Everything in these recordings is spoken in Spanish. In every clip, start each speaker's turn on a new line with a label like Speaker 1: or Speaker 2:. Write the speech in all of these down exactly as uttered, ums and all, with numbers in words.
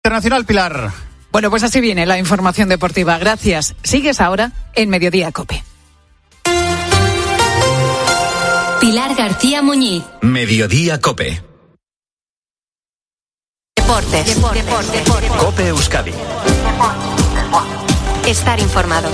Speaker 1: internacional, Pilar.
Speaker 2: Bueno, pues así viene la información deportiva. Gracias. Sigues ahora en Mediodía COPE.
Speaker 3: Pilar García Muñiz.
Speaker 4: Mediodía COPE.
Speaker 3: Deportes. Deportes. Deportes. Deportes.
Speaker 4: COPE Euskadi.
Speaker 3: Estar informado.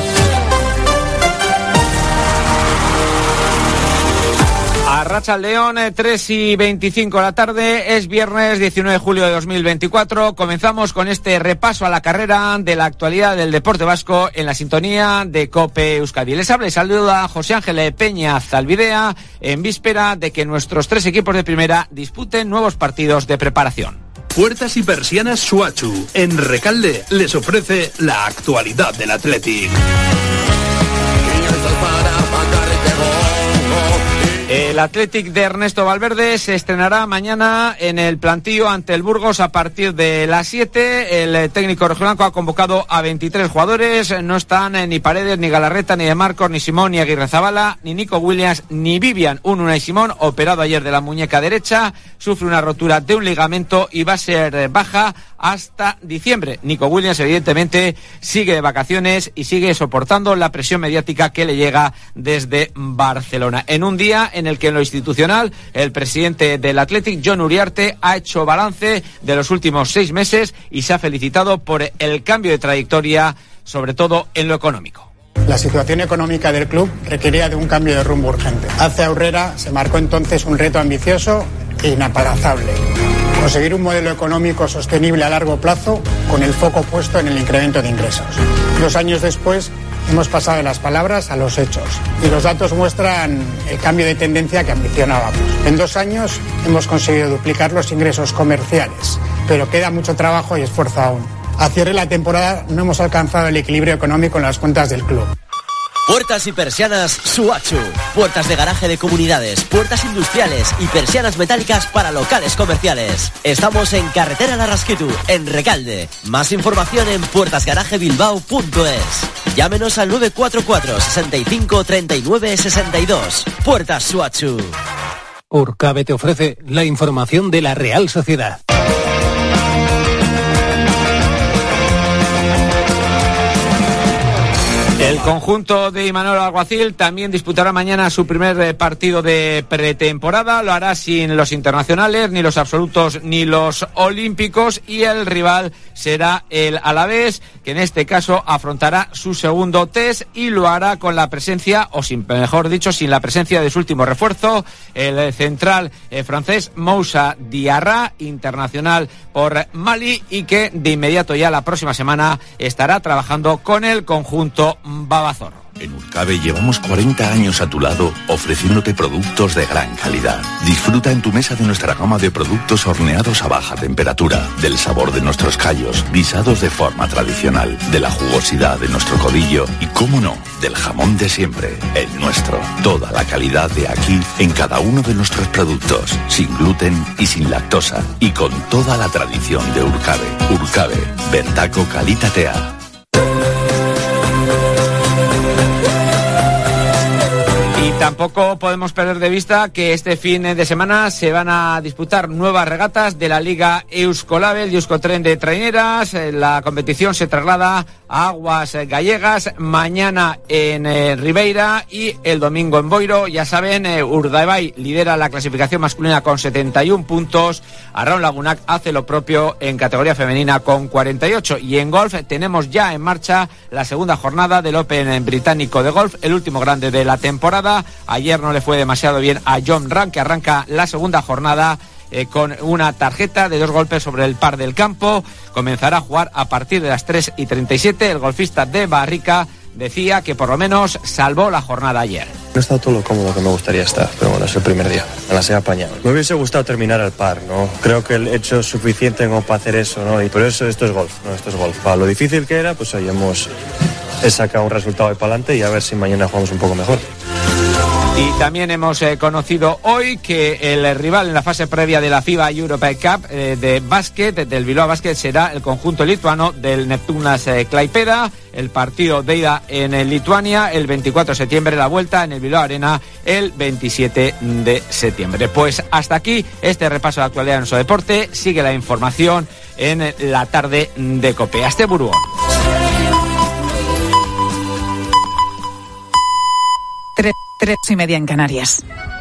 Speaker 5: Arratsaldeon, tres y veinticinco de la tarde, es viernes diecinueve de julio de dos mil veinticuatro. Comenzamos con este repaso a la carrera de la actualidad del deporte vasco en la sintonía de COPE Euskadi. Les habla y saluda a José Ángel Peña Zalbidea en víspera de que nuestros tres equipos de primera disputen nuevos partidos de preparación.
Speaker 6: Puertas y persianas Suachu, en Recalde, les ofrece la actualidad del Athletic.
Speaker 5: El Athletic de Ernesto Valverde se estrenará mañana en el plantío ante el Burgos a partir de las siete. El técnico rojiblanco ha convocado a veintitrés jugadores. No están ni Paredes, ni Galarreta, ni De Marcos, ni Simón, ni Aguirrezabala, ni Nico Williams, ni Vivian. Un Unai Simón, operado ayer de la muñeca derecha, sufre una rotura de un ligamento y va a ser baja hasta diciembre. Nico Williams, evidentemente, sigue de vacaciones y sigue soportando la presión mediática que le llega desde Barcelona. En un día en el que en lo institucional el presidente del Athletic, Jon Uriarte, ha hecho balance de los últimos seis meses y se ha felicitado por el cambio de trayectoria, sobre todo en lo económico.
Speaker 7: La situación económica del club requería de un cambio de rumbo urgente. Hace Aurrera se marcó entonces un reto ambicioso e inapalazable: conseguir un modelo económico sostenible a largo plazo con el foco puesto en el incremento de ingresos. Dos años después hemos pasado de las palabras a los hechos y los datos muestran el cambio de tendencia que ambicionábamos. En dos años hemos conseguido duplicar los ingresos comerciales, pero queda mucho trabajo y esfuerzo aún. A cierre de la temporada no hemos alcanzado el equilibrio económico en las cuentas del club.
Speaker 8: Puertas y persianas Suachu. Puertas de garaje de comunidades, puertas industriales y persianas metálicas para locales comerciales. Estamos en Carretera Larrasquitu, en Recalde. Más información en puertas garaje bilbao punto es. Llámenos al nueve cuatro cuatro, sesenta y cinco, treinta y nueve, sesenta y dos. Puertas Suachu.
Speaker 9: Urcabe te ofrece la información de la Real Sociedad.
Speaker 5: El conjunto de Imanol Alguacil también disputará mañana su primer partido de pretemporada. Lo hará sin los internacionales, ni los absolutos, ni los olímpicos. Y el rival será el Alavés, que en este caso afrontará su segundo test y lo hará con la presencia, o sin, mejor dicho, sin la presencia de su último refuerzo, el central eh, francés Moussa Diarra, internacional por Mali, y que de inmediato ya la próxima semana estará trabajando con el conjunto Babazorro.
Speaker 10: En Urcabe llevamos cuarenta años a tu lado ofreciéndote productos de gran calidad. Disfruta en tu mesa de nuestra gama de productos horneados a baja temperatura, del sabor de nuestros callos, guisados de forma tradicional, de la jugosidad de nuestro codillo y, cómo no, del jamón de siempre, el nuestro. Toda la calidad de aquí en cada uno de nuestros productos, sin gluten y sin lactosa, y con toda la tradición de Urcabe. Urcabe, bertako kalitatea.
Speaker 5: Tampoco podemos perder de vista que este fin de semana se van a disputar nuevas regatas de la Liga Euskolabel y Euskotren de Traineras. La competición se traslada a aguas gallegas mañana en eh, Ribeira y el domingo en Boiro. Ya saben, eh, Urdaibai lidera la clasificación masculina con setenta y un puntos. Arraun Lagunac hace lo propio en categoría femenina con cuarenta y ocho. Y en golf tenemos ya en marcha la segunda jornada del Open británico de golf, el último grande de la temporada. Ayer no le fue demasiado bien a John Ram, que arranca la segunda jornada eh, con una tarjeta de dos golpes sobre el par del campo. Comenzará a jugar a partir de las tres y treinta y siete. El golfista de Barrica decía que por lo menos salvó la jornada ayer.
Speaker 11: No he estado todo lo cómodo que me gustaría estar, pero bueno, es el primer día, me las he apañado. Me hubiese gustado terminar al par, ¿no? Creo que he hecho suficiente como para hacer eso, ¿no? Y por eso esto es golf, ¿no? Esto es golf. Para lo difícil que era, pues hoy hemos he sacado un resultado de para adelante y a ver si mañana jugamos un poco mejor.
Speaker 5: Y también hemos eh, conocido hoy que el rival en la fase previa de la FIBA Europe Cup eh, de básquet, del Bilbao Basket, será el conjunto lituano del Neptunas eh, Klaipėda. El partido de ida en el Lituania el veinticuatro de septiembre, la vuelta en el Bilbao Arena el veintisiete de septiembre. Pues hasta aquí este repaso de actualidad en nuestro deporte. Sigue la información en la tarde de COPE. Hasta Burgos.
Speaker 2: Tres, tres y media en Canarias.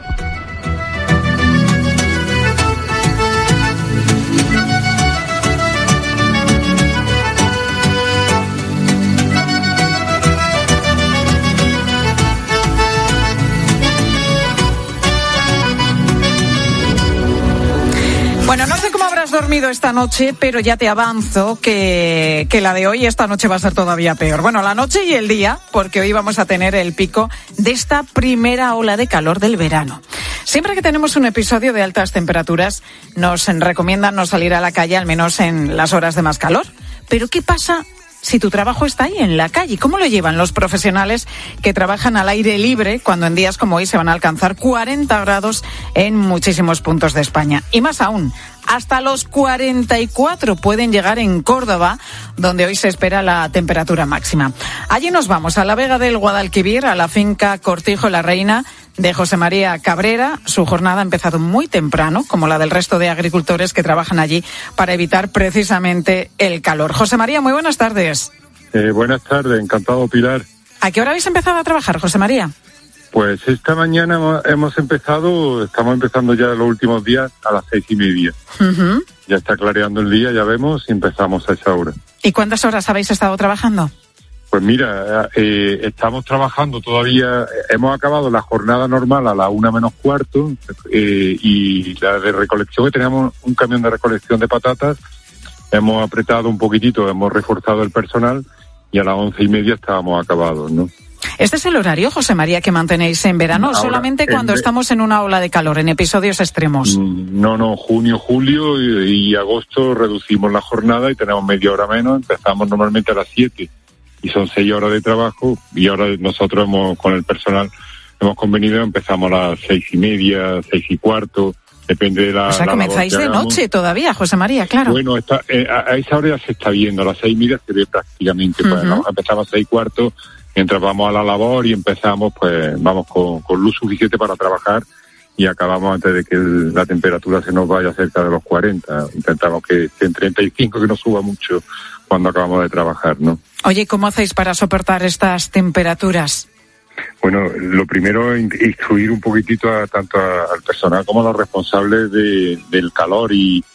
Speaker 2: Bueno, no sé cómo habrás dormido esta noche, pero ya te avanzo que, que la de hoy, esta noche va a ser todavía peor. Bueno, la noche y el día, porque hoy vamos a tener el pico de esta primera ola de calor del verano. Siempre que tenemos un episodio de altas temperaturas, nos recomiendan no salir a la calle, al menos en las horas de más calor. Pero ¿qué pasa si tu trabajo está ahí, en la calle? ¿Cómo lo llevan los profesionales que trabajan al aire libre cuando en días como hoy se van a alcanzar cuarenta grados en muchísimos puntos de España? Y más aún, hasta los cuarenta y cuatro pueden llegar en Córdoba, donde hoy se espera la temperatura máxima. Allí nos vamos, a la Vega del Guadalquivir, a la finca Cortijo la Reina de José María Cabrera. Su jornada ha empezado muy temprano, como la del resto de agricultores que trabajan allí para evitar precisamente el calor. José María, muy buenas tardes.
Speaker 1: Eh, buenas tardes, encantado, Pilar.
Speaker 2: ¿A qué hora habéis empezado a trabajar, José María?
Speaker 1: Pues esta mañana hemos empezado, estamos empezando ya los últimos días a las seis y media. Uh-huh. Ya está clareando el día, ya vemos, y empezamos a esa hora.
Speaker 2: ¿Y cuántas horas habéis estado trabajando?
Speaker 1: Pues mira, eh, estamos trabajando todavía, hemos acabado la jornada normal a la una menos cuarto, eh, y la de recolección, que teníamos un camión de recolección de patatas, hemos apretado un poquitito, hemos reforzado el personal, y a las once y media estábamos acabados, ¿no?
Speaker 2: ¿Este es el horario, José María, que mantenéis en verano o solamente cuando en... estamos en una ola de calor, en episodios extremos?
Speaker 1: No, no, junio, julio y, y agosto reducimos la jornada y tenemos media hora menos. Empezamos normalmente a las siete y son seis horas de trabajo, y ahora nosotros hemos, con el personal, hemos convenido, empezamos a las seis y media, seis y cuarto, depende de la...
Speaker 2: O sea,
Speaker 1: la
Speaker 2: comenzáis de noche todavía, José María, claro.
Speaker 1: Bueno, está, eh, a, a esa hora ya se está viendo, a las seis y media se ve prácticamente, uh-huh. Pues, ¿no? Empezamos a seis y cuarto, mientras vamos a la labor y empezamos, pues vamos con, con luz suficiente para trabajar y acabamos antes de que el, la temperatura se nos vaya cerca de los cuarenta. Intentamos que esté en treinta y cinco, que no suba mucho cuando acabamos de trabajar, ¿no?
Speaker 2: Oye, ¿cómo hacéis para soportar estas temperaturas?
Speaker 1: Bueno, lo primero es instruir un poquitito a, tanto a, al personal como a los responsables de, del calor y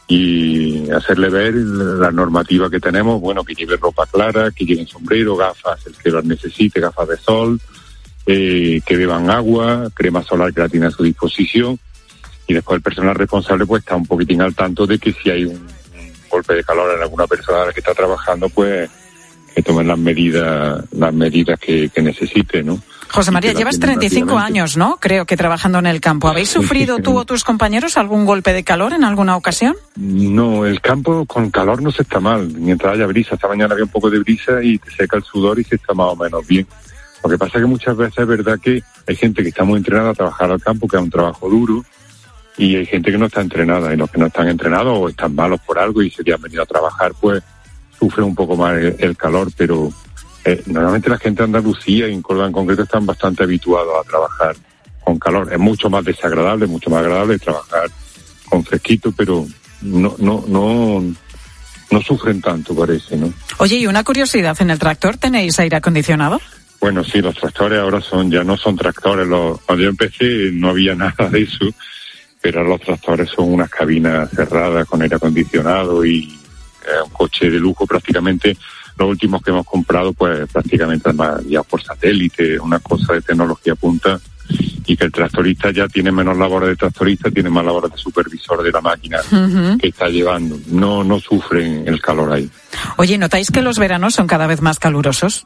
Speaker 1: y hacerle ver la normativa que tenemos, bueno, que lleve ropa clara, que lleven sombrero, gafas, el que las necesite, gafas de sol, eh, que beban agua, crema solar que la tiene a su disposición, y después el personal responsable pues está un poquitín al tanto de que si hay un, un golpe de calor en alguna persona que está trabajando, pues que tomen las medidas, las medidas que, que necesite, ¿no?
Speaker 2: José María, llevas treinta y cinco años, ¿no? Creo que trabajando en el campo. ¿Habéis sufrido tú o tus compañeros algún golpe de calor en alguna ocasión?
Speaker 1: No, el campo con calor no se está mal, mientras haya brisa. Esta mañana había un poco de brisa y te seca el sudor y se está más o menos bien. Lo que pasa es que muchas veces es verdad que hay gente que está muy entrenada a trabajar al campo, que es un trabajo duro, y hay gente que no está entrenada, y los que no están entrenados o están malos por algo y se han venido a trabajar, pues sufren un poco más el, el calor, pero eh, normalmente la gente de Andalucía y en Córdoba en concreto están bastante habituados a trabajar con calor. Es mucho más desagradable, mucho más agradable trabajar con fresquito, pero no no no no sufren tanto, parece, ¿no?
Speaker 2: Oye, y una curiosidad, ¿en el tractor tenéis aire acondicionado?
Speaker 1: Bueno, sí, los tractores ahora son ya no son tractores. Los, cuando yo empecé no había nada de eso, pero ahora los tractores son unas cabinas cerradas con aire acondicionado y eh, un coche de lujo prácticamente. Los últimos que hemos comprado, pues prácticamente además ya por satélite, una cosa de tecnología punta, y que el tractorista ya tiene menos labores de tractorista, tiene más labores de supervisor de la máquina uh-huh. que está llevando. No, no sufren el calor ahí.
Speaker 2: Oye, ¿notáis que los veranos son cada vez más calurosos?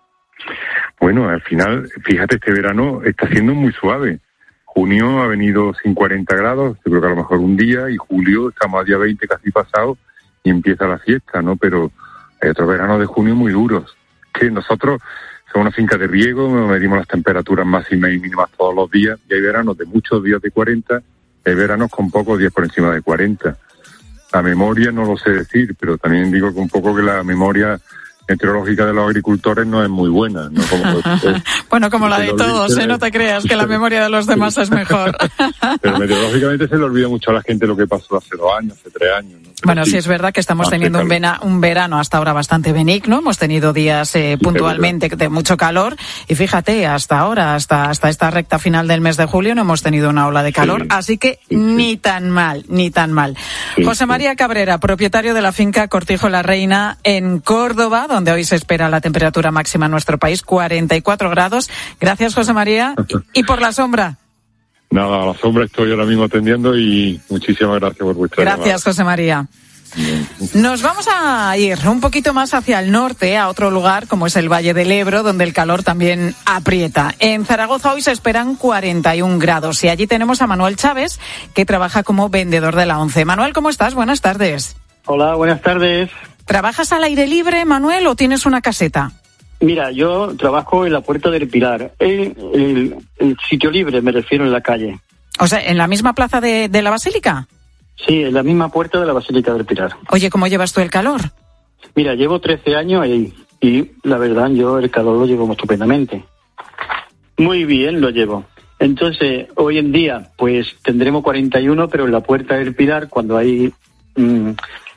Speaker 1: Bueno, al final, fíjate, este verano está siendo muy suave. Junio ha venido sin cuarenta grados, yo creo que a lo mejor un día, y julio estamos a día veinte casi pasado y empieza la fiesta, ¿no? Pero hay otros veranos de junio muy duros. Que nosotros somos una finca de riego, medimos las temperaturas máximas y mínimas todos los días, y hay veranos de muchos días de cuarenta, y hay veranos con pocos días por encima de cuarenta. La memoria no lo sé decir, pero también digo que un poco que la memoria meteorológica de los agricultores no es muy buena, ¿no? Como, eh,
Speaker 2: bueno, como la de todos, ¿eh? No te creas que la memoria de los demás es mejor.
Speaker 1: Pero meteorológicamente se le olvida mucho a la gente lo que pasó hace dos años, hace tres años, ¿no?
Speaker 2: Bueno,
Speaker 1: sí,
Speaker 2: sí es verdad que estamos
Speaker 1: hace
Speaker 2: teniendo un,
Speaker 1: calor.
Speaker 2: vena, un verano hasta ahora bastante benigno. Hemos tenido días eh, puntualmente de mucho calor. Y fíjate, hasta ahora, hasta, hasta esta recta final del mes de julio, no hemos tenido una ola de calor.
Speaker 1: Sí,
Speaker 2: así que
Speaker 1: sí,
Speaker 2: ni
Speaker 1: sí.
Speaker 2: tan mal, ni tan mal.
Speaker 1: Sí,
Speaker 2: José María Cabrera, propietario de la finca Cortijo la Reina en Córdoba, donde hoy se espera la temperatura máxima en nuestro país, cuarenta y cuatro grados. Gracias, José María. Y, y por la sombra.
Speaker 1: Nada, a la sombra estoy ahora mismo atendiendo y muchísimas gracias por vuestra
Speaker 2: Gracias,
Speaker 1: llamada.
Speaker 2: José María. Nos vamos a ir un poquito más hacia el norte, a otro lugar como es el Valle del Ebro, donde el calor también aprieta. En Zaragoza hoy se esperan cuarenta y un grados y allí tenemos a Manuel Chávez, que trabaja como vendedor de la ONCE. Manuel, ¿cómo estás? Buenas tardes.
Speaker 12: Hola, buenas tardes.
Speaker 2: ¿Trabajas al aire libre, Manuel, o tienes una caseta?
Speaker 12: Mira, yo trabajo en la Puerta del Pilar, en el, el sitio libre, me refiero, en la calle.
Speaker 2: O sea, ¿en la misma plaza de, de la Basílica?
Speaker 12: Sí, en la misma puerta de la Basílica del Pilar.
Speaker 2: Oye, ¿cómo llevas tú el calor?
Speaker 12: Mira, llevo trece años ahí y la verdad yo el calor lo llevo estupendamente. Muy bien lo llevo. Entonces, hoy en día, pues tendremos cuarenta y uno, pero en la Puerta del Pilar, cuando hay... Mmm,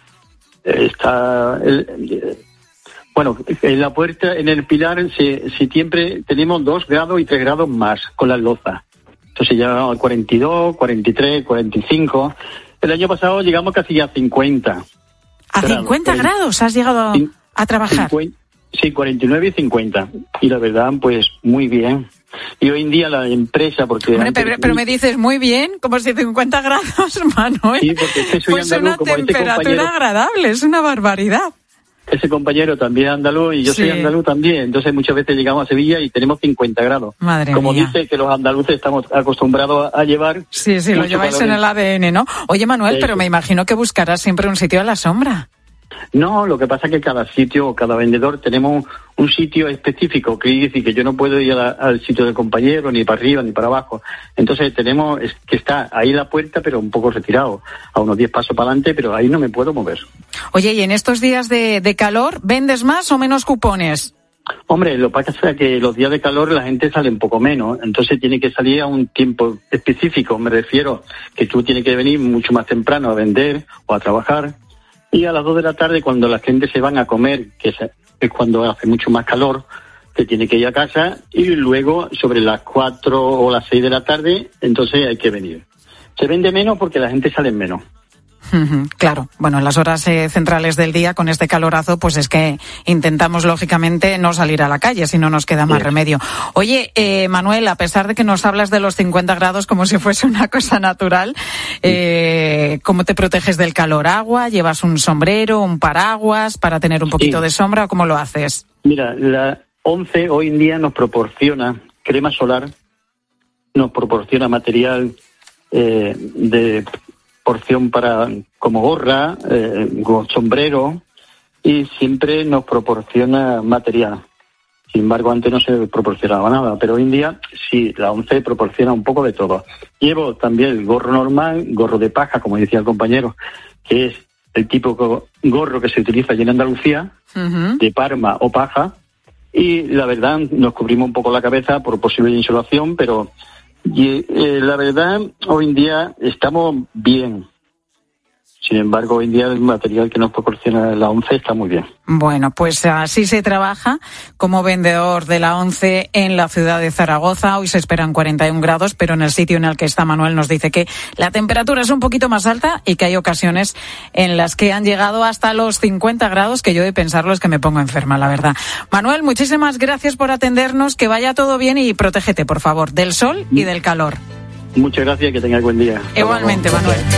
Speaker 12: está... El, bueno, en la Puerta, en el Pilar, si, si siempre tenemos dos grados y tres grados más con las lozas. Entonces ya al cuarenta y dos, cuarenta y tres, cuarenta y cinco... El año pasado llegamos casi a cincuenta.
Speaker 2: ¿A
Speaker 12: grados,
Speaker 2: cincuenta grados has llegado
Speaker 12: Cin-
Speaker 2: a trabajar?
Speaker 12: cincuenta, sí, cuarenta y nueve y cincuenta. Y la verdad, pues muy bien. Y hoy en día la empresa, porque...
Speaker 2: Hombre,
Speaker 12: antes-
Speaker 2: pero, pero me dices muy bien, como si cincuenta grados, Manuel.
Speaker 12: Sí, porque es que soy
Speaker 2: pues
Speaker 12: andaluz,
Speaker 2: una
Speaker 12: como este
Speaker 2: temperatura
Speaker 12: compañero-
Speaker 2: agradable, es una barbaridad.
Speaker 12: Ese compañero también es andaluz y yo
Speaker 2: Sí.
Speaker 12: soy andaluz también. Entonces muchas veces llegamos a Sevilla y tenemos cincuenta grados.
Speaker 2: Madre
Speaker 12: Como
Speaker 2: mía.
Speaker 12: dice que los andaluces estamos acostumbrados a llevar...
Speaker 2: Sí, sí, lo
Speaker 12: mucho
Speaker 2: lleváis
Speaker 12: calor
Speaker 2: en el A D N, ¿no? Oye, Manuel,
Speaker 12: Sí,
Speaker 2: pero
Speaker 12: sí.
Speaker 2: me imagino que buscarás siempre un sitio a la sombra.
Speaker 12: No, lo que pasa es que cada sitio o cada vendedor tenemos un sitio específico, que dice que yo no puedo ir a la- al sitio del compañero, ni para arriba, ni para abajo. Entonces tenemos es que está ahí la puerta, pero un poco retirado, a unos diez pasos para adelante, pero ahí no me puedo mover.
Speaker 2: Oye, y en estos días de, de calor, ¿vendes más o menos cupones?
Speaker 12: Hombre, lo que pasa es que los días de calor la gente sale un poco menos, entonces tiene que salir a un tiempo específico, me refiero que tú tienes que venir mucho más temprano a vender o a trabajar, y a las dos de la tarde cuando la gente se van a comer, que se- es cuando hace mucho más calor, que tiene que ir a casa, y luego sobre las cuatro o las seis de la tarde, entonces hay que venir. Se vende menos porque la gente sale menos.
Speaker 2: Ujú, claro, bueno, en las horas eh, centrales del día con este calorazo, pues es que intentamos lógicamente no salir a la calle, si no nos queda más
Speaker 12: Sí.
Speaker 2: remedio. Oye, eh, Manuel, a pesar de que nos hablas de los cincuenta grados como si fuese una cosa natural, eh, ¿cómo te proteges del calor? ¿Agua? ¿Llevas un sombrero, un paraguas para tener un poquito
Speaker 12: Sí.
Speaker 2: de sombra o cómo lo haces?
Speaker 12: Mira, la ONCE hoy en día nos proporciona crema solar, nos proporciona material eh, de porción para como gorra, eh, go- sombrero, y siempre nos proporciona material. Sin embargo, antes no se proporcionaba nada, pero hoy en día sí, la ONCE proporciona un poco de todo. Llevo también el gorro normal, gorro de paja, como decía el compañero, que es el tipo de gorro que se utiliza allí en Andalucía,
Speaker 2: Ujú.
Speaker 12: de parma o paja, y la verdad nos cubrimos un poco la cabeza por posible insolación, pero y, eh, la verdad hoy en día estamos bien. Sin embargo, hoy en día el material que nos proporciona la ONCE está muy bien.
Speaker 2: Bueno, pues así se trabaja como vendedor de la ONCE en la ciudad de Zaragoza. Hoy se esperan cuarenta y un grados, pero en el sitio en el que está Manuel nos dice que la temperatura es un poquito más alta y que hay ocasiones en las que han llegado hasta los cincuenta grados, que yo de pensarlo es que me pongo enferma, la verdad. Manuel, muchísimas gracias por atendernos, que vaya todo bien y protégete, por favor, del sol y del calor.
Speaker 12: Muchas gracias y que tengáis buen día. Hasta
Speaker 2: Igualmente,
Speaker 12: luego.
Speaker 2: Manuel.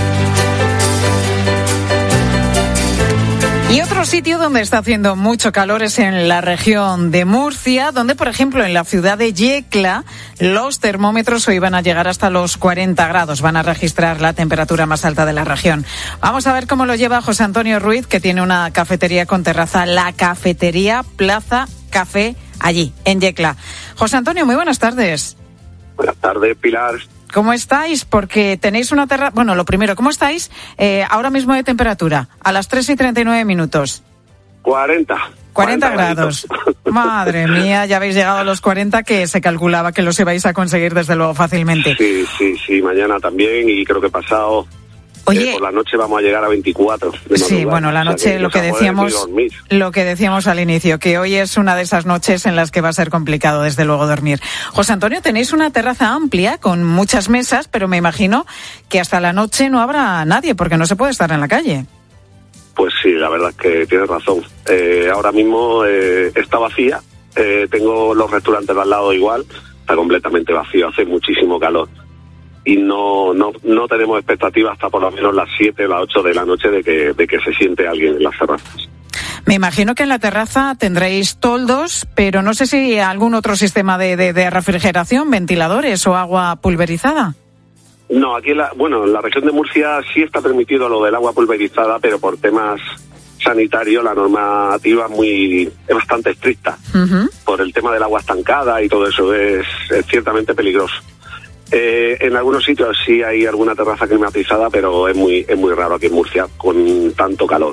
Speaker 2: Y otro sitio donde está haciendo mucho calor es en la región de Murcia, donde, por ejemplo, en la ciudad de Yecla, los termómetros hoy van a llegar hasta los cuarenta grados. Van a registrar la temperatura más alta de la región. Vamos a ver cómo lo lleva José Antonio Ruiz, que tiene una cafetería con terraza, la cafetería Plaza Café, allí, en Yecla. José Antonio, muy buenas tardes.
Speaker 13: Buenas tardes, Pilar.
Speaker 2: ¿Cómo estáis? Porque tenéis una terraza... Bueno, lo primero, ¿cómo estáis eh, ahora mismo de temperatura? A las tres y treinta y nueve minutos.
Speaker 13: cuarenta.
Speaker 2: cuarenta grados. Madre mía, ya habéis llegado a los cuarenta, que se calculaba que los ibais a conseguir desde luego fácilmente.
Speaker 13: Sí, sí, sí, mañana también y creo que pasado
Speaker 2: Oye,
Speaker 13: eh, por la noche vamos a llegar a veinticuatro.
Speaker 2: Sí, bueno, la noche, o sea, que lo que decíamos, lo que decíamos al inicio, que hoy es una de esas noches en las que va a ser complicado, desde luego, dormir. José Antonio, tenéis una terraza amplia con muchas mesas, pero me imagino que hasta la noche no habrá nadie, porque no se puede estar en la calle.
Speaker 13: Pues sí, la verdad es que tienes razón. Eh, ahora mismo eh, está vacía. Eh, tengo los restaurantes de al lado igual. Está completamente vacío. Hace muchísimo calor. Y no no no tenemos expectativas hasta por lo menos las siete o las ocho de la noche de que, de que se siente alguien en las terrazas.
Speaker 2: Me imagino que en la terraza tendréis toldos, pero no sé si algún otro sistema de, de, de refrigeración, ventiladores o agua pulverizada.
Speaker 13: No, aquí en la, bueno, en la región de Murcia sí está permitido lo del agua pulverizada, pero por temas sanitarios la normativa es muy es bastante estricta. Uh-huh. Por el tema del agua estancada y todo eso es, es ciertamente peligroso. Eh, en algunos sitios sí hay alguna terraza climatizada, pero es muy es muy raro aquí en Murcia con tanto calor.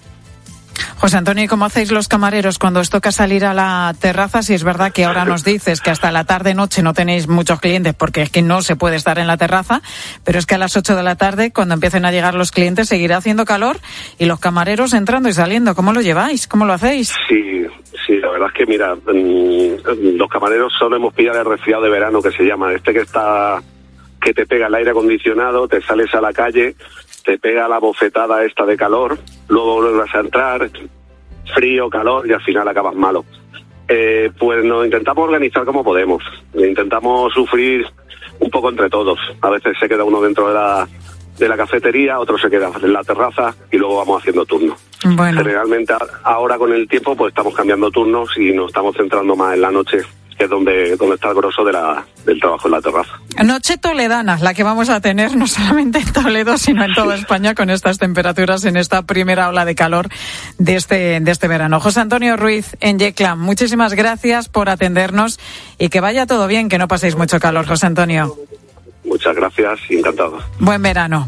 Speaker 2: José Antonio, ¿y cómo hacéis los camareros cuando os toca salir a la terraza? Si es verdad que ahora nos dices que hasta la tarde-noche no tenéis muchos clientes porque es que no se puede estar en la terraza, pero es que a las ocho de la tarde, cuando empiecen a llegar los clientes, seguirá haciendo calor y los camareros entrando y saliendo. ¿Cómo lo lleváis? ¿Cómo lo hacéis?
Speaker 13: Sí, sí, la verdad es que, mira, los camareros solemos pillar el resfriado de verano, que se llama, este que está, que te pega el aire acondicionado, te sales a la calle, te pega la bofetada esta de calor, luego vuelves a entrar, frío, calor, y al final acabas malo. Eh, pues nos intentamos organizar como podemos, intentamos sufrir un poco entre todos. A veces se queda uno dentro de la, de la cafetería, otro se queda en la terraza y luego vamos haciendo turnos.
Speaker 2: Bueno.
Speaker 13: Generalmente ahora con el tiempo pues estamos cambiando turnos y nos estamos centrando más en la noche, que es donde, donde está el grosso de la, del trabajo en la terraza.
Speaker 2: Noche toledana, la que vamos a tener no solamente en Toledo, sino en toda España con estas temperaturas en esta primera ola de calor de este, de este verano. José Antonio Ruiz, en Yecla, muchísimas gracias por atendernos y que vaya todo bien, que no paséis mucho calor, José Antonio.
Speaker 13: Muchas gracias y encantado.
Speaker 2: Buen verano.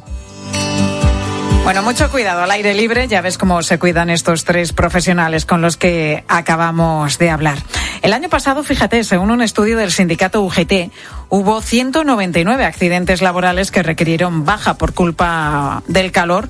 Speaker 2: Bueno, mucho cuidado al aire libre, ya ves cómo se cuidan estos tres profesionales con los que acabamos de hablar. El año pasado, fíjate, según un estudio del sindicato U G T, hubo ciento noventa y nueve accidentes laborales que requirieron baja por culpa del calor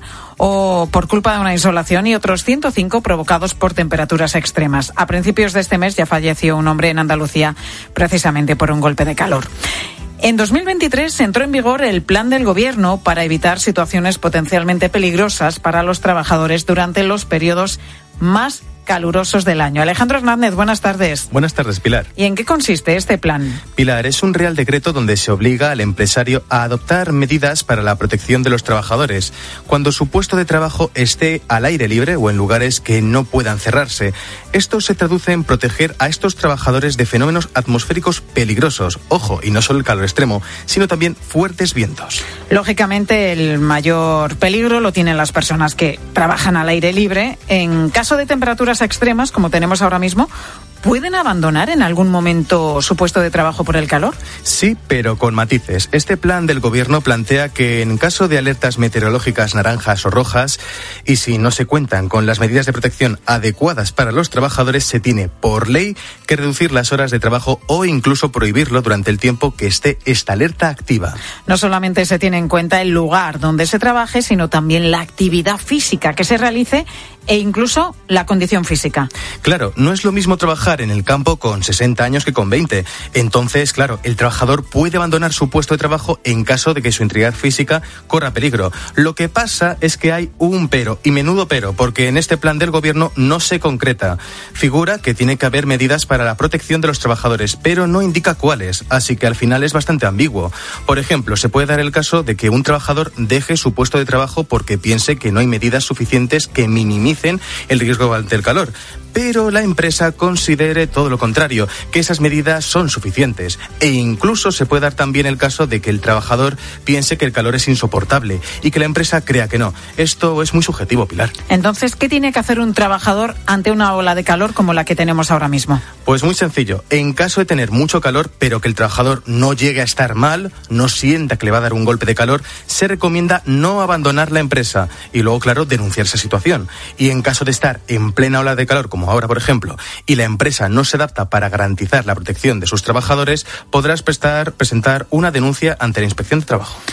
Speaker 2: o por culpa de una insolación y otros ciento cinco provocados por temperaturas extremas. A principios de este mes ya falleció un hombre en Andalucía precisamente por un golpe de calor. En dos mil veintitrés entró en vigor el plan del Gobierno para evitar situaciones potencialmente peligrosas para los trabajadores durante los periodos más calurosos del año. Alejandro Hernández, buenas tardes.
Speaker 14: Buenas tardes, Pilar.
Speaker 2: ¿Y en qué consiste este plan?
Speaker 14: Pilar, es un real decreto donde se obliga al empresario a adoptar medidas para la protección de los trabajadores cuando su puesto de trabajo esté al aire libre o en lugares que no puedan cerrarse. Esto se traduce en proteger a estos trabajadores de fenómenos atmosféricos peligrosos. Ojo, y no solo el calor extremo, sino también fuertes vientos.
Speaker 2: Lógicamente, el mayor peligro lo tienen las personas que trabajan al aire libre. En caso de temperaturas extremas, como tenemos ahora mismo, ¿pueden abandonar en algún momento su puesto de trabajo por el calor?
Speaker 14: Sí, pero con matices. Este plan del Gobierno plantea que en caso de alertas meteorológicas naranjas o rojas, y si no se cuentan con las medidas de protección adecuadas para los trabajadores, se tiene por ley que reducir las horas de trabajo o incluso prohibirlo durante el tiempo que esté esta alerta activa.
Speaker 2: No solamente se tiene en cuenta el lugar donde se trabaje, sino también la actividad física que se realice e incluso la condición física.
Speaker 14: Claro, no es lo mismo trabajar en el campo con sesenta años que con veinte. Entonces, claro, el trabajador puede abandonar su puesto de trabajo en caso de que su integridad física corra peligro. Lo que pasa es que hay un pero, y menudo pero, porque en este plan del Gobierno no se concreta. Figura que tiene que haber medidas para la protección de los trabajadores, pero no indica cuáles, así que al final es bastante ambiguo. Por ejemplo, se puede dar el caso de que un trabajador deje su puesto de trabajo porque piense que no hay medidas suficientes que minimicen el riesgo ante el calor, pero la empresa considere todo lo contrario, que esas medidas son suficientes. E incluso se puede dar también el caso de que el trabajador piense que el calor es insoportable y que la empresa crea que no. Esto es muy subjetivo, Pilar.
Speaker 2: Entonces, ¿qué tiene que hacer un trabajador ante una ola de calor como la que tenemos ahora mismo?
Speaker 14: Pues muy sencillo. En caso de tener mucho calor, pero que el trabajador no llegue a estar mal, no sienta que le va a dar un golpe de calor, se recomienda no abandonar la empresa y luego, claro, denunciar esa situación. Y en caso de estar en plena ola de calor, como ahora, por ejemplo, y la empresa no se adapta para garantizar la protección de sus trabajadores, podrás prestar, presentar una denuncia ante la Inspección de Trabajo.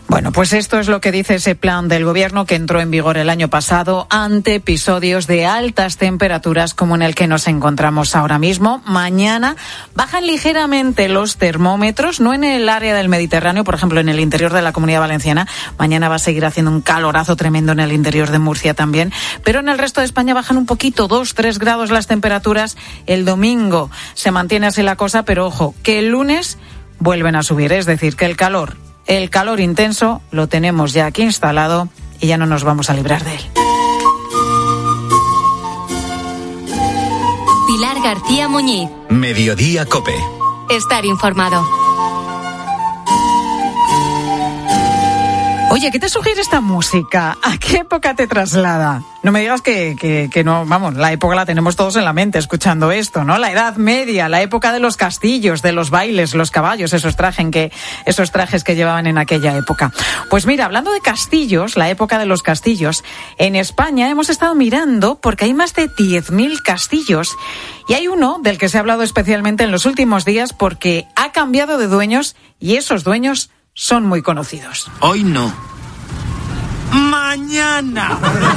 Speaker 2: Bueno, pues esto es lo que dice ese plan del gobierno que entró en vigor el año pasado ante episodios de altas temperaturas como en el que nos encontramos ahora mismo. Mañana bajan ligeramente los termómetros, no en el área del Mediterráneo, por ejemplo, en el interior de la Comunidad Valenciana. Mañana va a seguir haciendo un calorazo tremendo en el interior de Murcia también. Pero en el resto de España bajan un poquito, dos, tres grados las temperaturas. El domingo se mantiene así la cosa, pero ojo, que el lunes vuelven a subir, es decir, que el calor El calor intenso lo tenemos ya aquí instalado y ya no nos vamos a librar de él.
Speaker 3: Pilar García Muñiz.
Speaker 4: Mediodía Cope.
Speaker 3: Estar informado.
Speaker 2: Oye, ¿qué te sugiere esta música? ¿A qué época te traslada? No me digas que, que, que no, vamos, la época la tenemos todos en la mente escuchando esto, ¿no? La Edad Media, la época de los castillos, de los bailes, los caballos, esos trajes que, esos trajes que llevaban en aquella época. Pues mira, hablando de castillos, la época de los castillos, en España hemos estado mirando porque hay más de diez mil castillos y hay uno del que se ha hablado especialmente en los últimos días porque ha cambiado de dueños y esos dueños son muy conocidos.
Speaker 15: Hoy no. Mañana.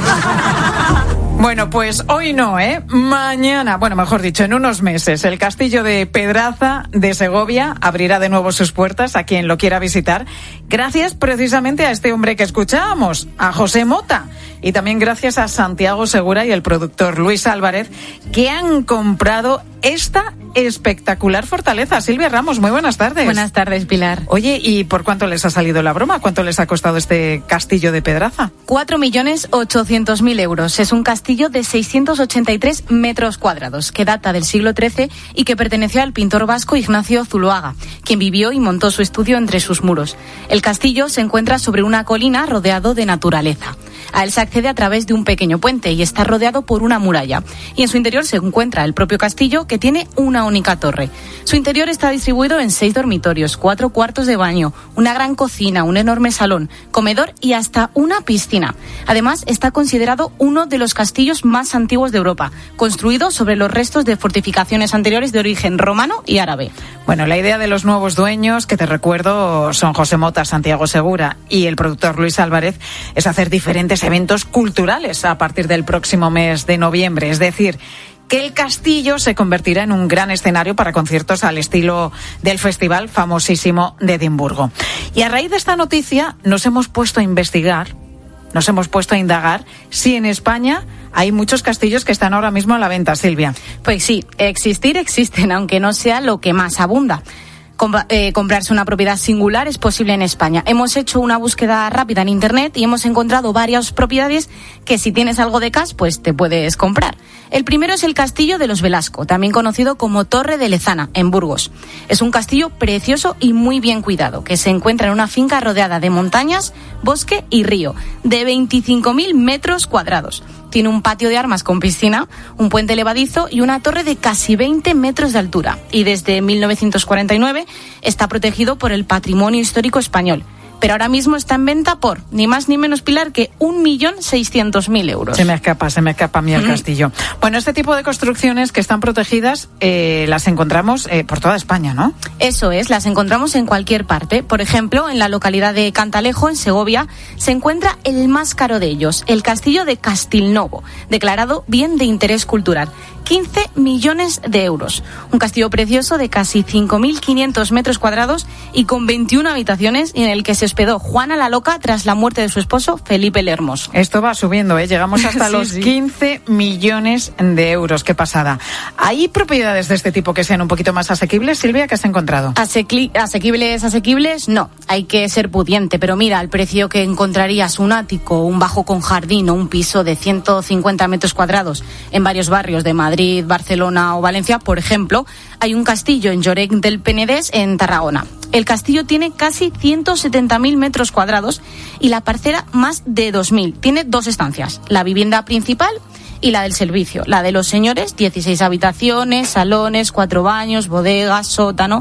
Speaker 2: Bueno, pues hoy no, ¿eh? Mañana, bueno, mejor dicho, en unos meses, el castillo de Pedraza de Segovia abrirá de nuevo sus puertas a quien lo quiera visitar, gracias precisamente a este hombre que escuchábamos, a José Mota, y también gracias a Santiago Segura y el productor Luis Álvarez, que han comprado esta espectacular fortaleza. Silvia Ramos, muy buenas tardes.
Speaker 16: Buenas tardes, Pilar.
Speaker 2: Oye, ¿y por cuánto les ha salido la broma? ¿Cuánto les ha costado este castillo de Pedraza?
Speaker 16: Cuatro millones ochocientos mil euros. Es un castillo de seiscientos ochenta y tres metros cuadrados, que data del siglo trece y que perteneció al pintor vasco Ignacio Zuloaga, quien vivió y montó su estudio entre sus muros. El castillo se encuentra sobre una colina rodeado de naturaleza. A él se accede a través de un pequeño puente y está rodeado por una muralla. Y en su interior se encuentra el propio castillo, que tiene una única torre. Su interior está distribuido en seis dormitorios, cuatro cuartos de baño, una gran cocina, un enorme salón, comedor y hasta una piscina. Además, está considerado uno de los castillos más antiguos de Europa, construido sobre los restos de fortificaciones anteriores de origen romano y árabe.
Speaker 2: Bueno, la idea de los nuevos dueños, que te recuerdo, son José Mota, Santiago Segura y el productor Luis Álvarez, es hacer diferentes eventos culturales a partir del próximo mes de noviembre. Es decir, que el castillo se convertirá en un gran escenario para conciertos al estilo del festival famosísimo de Edimburgo. Y a raíz de esta noticia nos hemos puesto a investigar, nos hemos puesto a indagar si en España hay muchos castillos que están ahora mismo a la venta, Silvia.
Speaker 16: Pues sí, existir existen, aunque no sea lo que más abunda. Com- eh, comprarse una propiedad singular es posible en España. Hemos hecho una búsqueda rápida en internet y hemos encontrado varias propiedades que, si tienes algo de cash, pues te puedes comprar. El primero es el Castillo de los Velasco, también conocido como Torre de Lezana, en Burgos. Es un castillo precioso y muy bien cuidado, que se encuentra en una finca rodeada de montañas, bosque y río, de veinticinco mil metros cuadrados. Tiene un patio de armas con piscina, un puente levadizo y una torre de casi veinte metros de altura. Y desde mil novecientos cuarenta y nueve está protegido por el Patrimonio Histórico Español. Pero ahora mismo está en venta por, ni más ni menos, Pilar, que un millón seiscientos mil euros.
Speaker 2: Se me escapa, se me escapa a mí el castillo. Bueno, este tipo de construcciones que están protegidas eh, las encontramos eh, por toda España, ¿no?
Speaker 16: Eso es, las encontramos en cualquier parte. Por ejemplo, en la localidad de Cantalejo, en Segovia, se encuentra el más caro de ellos, el castillo de Castilnovo, declarado bien de interés cultural. quince millones de euros. Un castillo precioso de casi cinco mil quinientos metros cuadrados y con veintiuna habitaciones, y en el que se hospedó Juana la Loca tras la muerte de su esposo Felipe el Hermoso.
Speaker 2: Esto va subiendo, ¿eh? Llegamos hasta sí, los sí. quince millones de euros. Qué pasada. ¿Hay propiedades de este tipo que sean un poquito más asequibles, Silvia? ¿Qué has encontrado?
Speaker 16: Asequi- asequibles, asequibles, no. Hay que ser pudiente, pero mira, al precio que encontrarías un ático, un bajo con jardín o un piso de ciento cincuenta metros cuadrados en varios barrios de Madrid, Barcelona o Valencia, por ejemplo, hay un castillo en Lloret del Penedès, en Tarragona. El castillo tiene casi ciento setenta mil metros cuadrados y la parcela más de dos mil. Tiene dos estancias, la vivienda principal y la del servicio. La de los señores, dieciséis habitaciones, salones, cuatro baños, bodegas, sótano.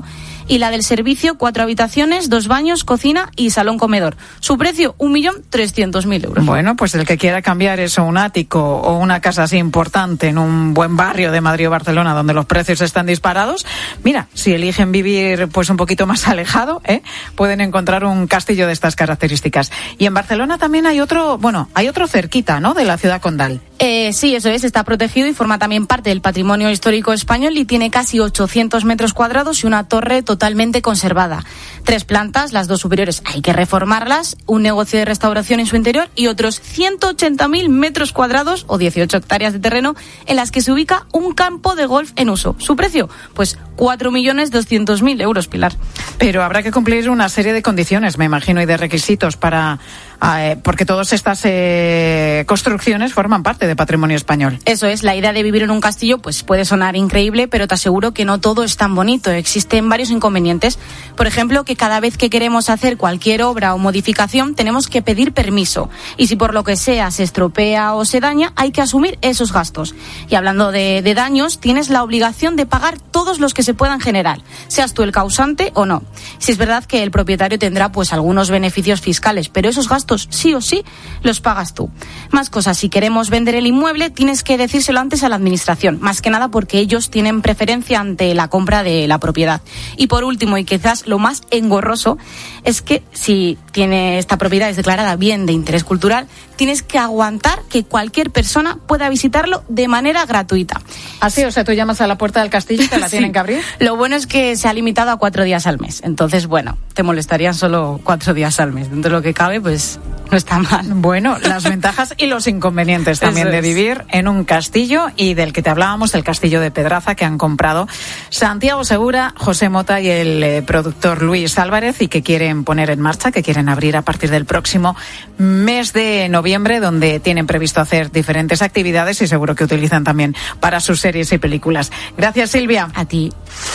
Speaker 16: y la del servicio, cuatro habitaciones, dos baños, cocina y salón comedor. Su precio, un millón trescientos mil euros.
Speaker 2: Bueno, pues el que quiera cambiar eso, un ático o una casa así importante en un buen barrio de Madrid o Barcelona donde los precios están disparados, mira, si eligen vivir pues un poquito más alejado, ¿eh? pueden encontrar un castillo de estas características. Y en Barcelona también hay otro, bueno, hay otro cerquita, ¿no?, de la ciudad condal.
Speaker 16: Eh, sí, eso es, está protegido y forma también parte del patrimonio histórico español y tiene casi ochocientos metros cuadrados y una torre totalmente conservada. Tres plantas, las dos superiores hay que reformarlas, un negocio de restauración en su interior y otros ciento ochenta mil metros cuadrados o dieciocho hectáreas de terreno en las que se ubica un campo de golf en uso. ¿Su precio? Pues cuatro millones doscientos mil euros, Pilar.
Speaker 2: Pero habrá que cumplir una serie de condiciones, me imagino, y de requisitos para... Eh, porque todas estas eh, construcciones forman parte de patrimonio español.
Speaker 16: Eso es, la idea de vivir en un castillo pues puede sonar increíble, pero te aseguro que no todo es tan bonito. Existen varios inconvenientes. Por ejemplo, que cada vez que queremos hacer cualquier obra o modificación tenemos que pedir permiso. Y si por lo que sea se estropea o se daña, hay que asumir esos gastos. Y hablando de, de daños, tienes la obligación de pagar todos los que se puedan generar, seas tú el causante o no. Si es verdad que el propietario tendrá pues algunos beneficios fiscales, pero esos gastos sí o sí los pagas tú. Más cosas, si queremos vender el inmueble tienes que decírselo antes a la administración, más que nada porque ellos tienen preferencia ante la compra de la propiedad. Y por último, y quizás lo más engorroso, es que si tiene esta propiedad es declarada bien de interés cultural, tienes que aguantar que cualquier persona pueda visitarlo de manera gratuita.
Speaker 2: Así, o sea, tú llamas a la puerta del castillo y te la
Speaker 16: Sí.
Speaker 2: tienen que abrir.
Speaker 16: Lo bueno es que se ha limitado a cuatro días al mes. Entonces, bueno, te molestarían solo cuatro días al mes. Dentro de lo que cabe, pues no está mal.
Speaker 2: Bueno, las ventajas y los inconvenientes también
Speaker 16: Eso
Speaker 2: de
Speaker 16: es.
Speaker 2: vivir en un castillo, y del que te hablábamos, el castillo de Pedraza, que han comprado Santiago Segura, José Mota y el eh, productor Luis Álvarez, y que quieren poner en marcha, que quieren abrir a partir del próximo mes de noviembre, donde tienen previsto hacer diferentes actividades y seguro que utilizan también para sus series y películas. Gracias, Silvia.
Speaker 16: A ti.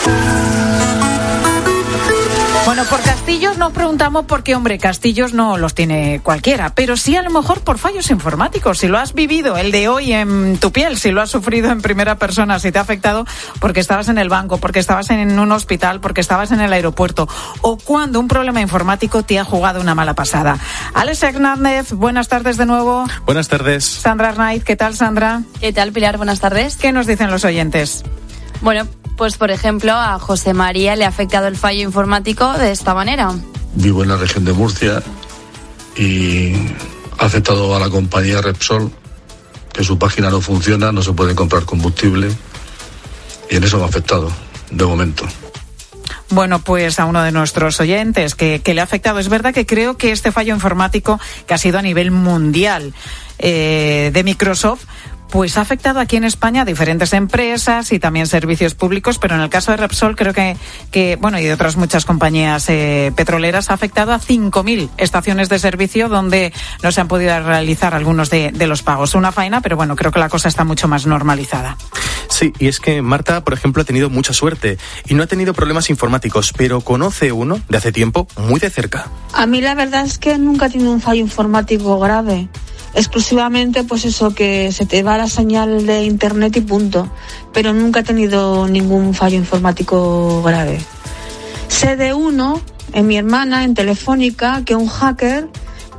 Speaker 2: Bueno, por castillos nos preguntamos porque, hombre, castillos no los tiene cualquiera, pero sí a lo mejor por fallos informáticos. Si lo has vivido, el de hoy, en tu piel, si lo has sufrido en primera persona, si te ha afectado porque estabas en el banco, porque estabas en un hospital, porque estabas en el aeropuerto, o cuando un problema informático te ha jugado una mala pasada. Alex Hernández, buenas tardes de nuevo.
Speaker 14: Buenas tardes.
Speaker 2: Sandra Arnaiz, ¿qué tal, Sandra?
Speaker 15: ¿Qué tal, Pilar? Buenas tardes.
Speaker 2: ¿Qué nos dicen los oyentes?
Speaker 15: Bueno, pues por ejemplo a José María le ha afectado el fallo informático de esta manera.
Speaker 17: Vivo en la región de Murcia y ha afectado a la compañía Repsol, que su página no funciona, no se puede comprar combustible, y en eso me ha afectado, de momento.
Speaker 2: Bueno, pues a uno de nuestros oyentes que, que le ha afectado. Es verdad que creo que este fallo informático, que ha sido a nivel mundial eh, de Microsoft, pues ha afectado aquí en España a diferentes empresas y también servicios públicos, pero en el caso de Repsol creo que, que bueno, y de otras muchas compañías eh, petroleras, ha afectado a cinco mil estaciones de servicio donde no se han podido realizar algunos de, de los pagos. Una faena, pero bueno, creo que la cosa está mucho más normalizada.
Speaker 14: Sí, y es que Marta, por ejemplo, ha tenido mucha suerte y no ha tenido problemas informáticos, pero conoce uno de hace tiempo muy de cerca.
Speaker 18: A mí la verdad es que nunca he tenido un fallo informático grave. Exclusivamente pues eso, que se te va la señal de internet y punto, pero nunca he tenido ningún fallo informático grave. Sé de uno en mi hermana, en Telefónica, que un hacker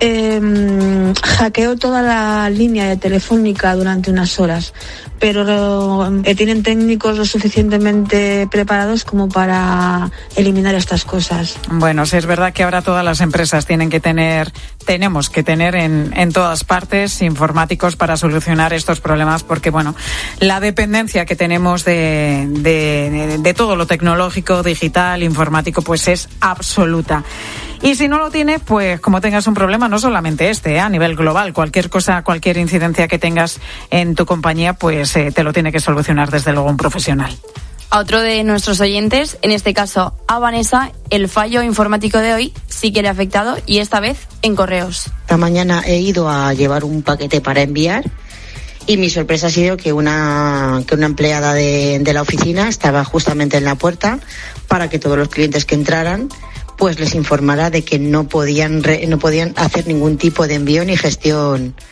Speaker 18: eh, hackeó toda la línea de Telefónica durante unas horas, pero eh, tienen técnicos lo suficientemente preparados como para eliminar estas cosas.
Speaker 2: Bueno, sí es verdad que ahora todas las empresas tienen que tener, tenemos que tener en, en todas partes informáticos para solucionar estos problemas, porque bueno, la dependencia que tenemos de, de, de, de todo lo tecnológico, digital, informático, pues es absoluta. Y si no lo tienes, pues como tengas un problema, no solamente este, ¿eh? A nivel global, cualquier cosa, cualquier incidencia que tengas en tu compañía, pues eh, te lo tiene que solucionar desde luego un profesional.
Speaker 15: A otro de nuestros oyentes, en este caso a Vanessa, el fallo informático de hoy sí que le ha afectado, y esta vez en correos.
Speaker 19: Esta mañana he ido a llevar un paquete para enviar y mi sorpresa ha sido que una, que una empleada de, de la oficina estaba justamente en la puerta para que todos los clientes que entraran pues les informara de que no podían re, no podían hacer ningún tipo de envío ni gestión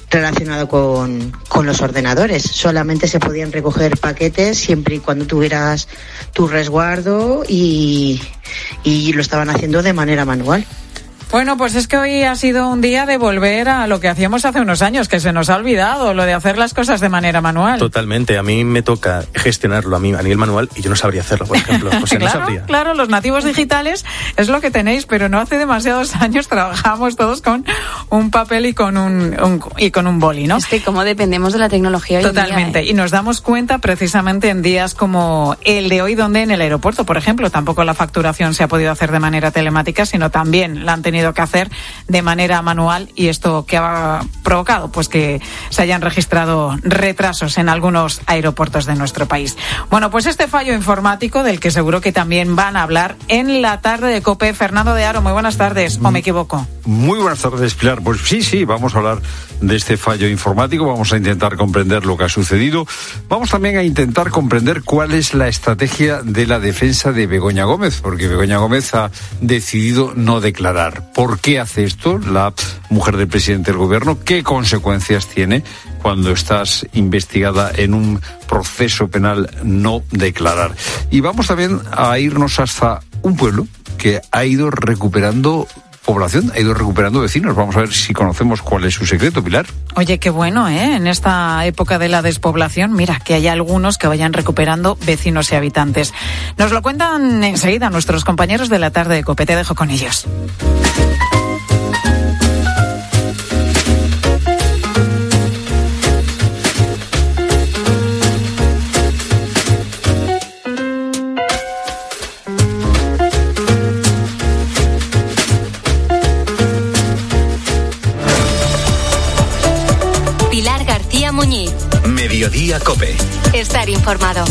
Speaker 19: relacionado con, con los ordenadores. Solamente se podían recoger paquetes siempre y cuando tuvieras tu resguardo y, y lo estaban haciendo de manera manual.
Speaker 2: Bueno, pues es que hoy ha sido un día de volver a lo que hacíamos hace unos años, que se nos ha olvidado, lo de hacer las cosas de manera manual.
Speaker 14: Totalmente, a mí me toca gestionarlo a mí a nivel manual y yo no sabría hacerlo, por ejemplo. O sea,
Speaker 2: claro,
Speaker 14: no sabría.
Speaker 2: Claro, los nativos digitales es lo que tenéis, pero no hace demasiados años trabajamos todos con un papel y con un, un y con un boli, ¿no?
Speaker 15: Es que cómo dependemos de la tecnología hoy
Speaker 2: Totalmente,
Speaker 15: en día, ¿eh?
Speaker 2: Y nos damos cuenta precisamente en días como el de hoy, donde en el aeropuerto, por ejemplo, tampoco la facturación se ha podido hacer de manera telemática, sino también la han tenido que hacer de manera manual, y esto que ha provocado pues que se hayan registrado retrasos en algunos aeropuertos de nuestro país. Bueno, pues este fallo informático del que seguro que también van a hablar en la tarde de COPE. Fernando de Aro, muy buenas tardes, ¿o me equivoco?
Speaker 20: Muy buenas tardes, Pilar. Pues sí, sí, vamos a hablar de este fallo informático, vamos a intentar comprender lo que ha sucedido, vamos también a intentar comprender cuál es la estrategia de la defensa de Begoña Gómez, porque Begoña Gómez ha decidido no declarar. ¿Por qué hace esto la mujer del presidente del gobierno? ¿Qué consecuencias tiene cuando estás investigada en un proceso penal no declarar? Y vamos también a irnos hasta un pueblo que ha ido recuperando población, ha ido recuperando vecinos. Vamos a ver si conocemos cuál es su secreto, Pilar.
Speaker 2: Oye, qué bueno, ¿eh? En esta época de la despoblación, mira, que hay algunos que vayan recuperando vecinos y habitantes. Nos lo cuentan enseguida nuestros compañeros de la tarde de COPE. Te dejo con ellos.
Speaker 3: Muñiz.
Speaker 4: Mediodía COPE.
Speaker 3: Estar informado.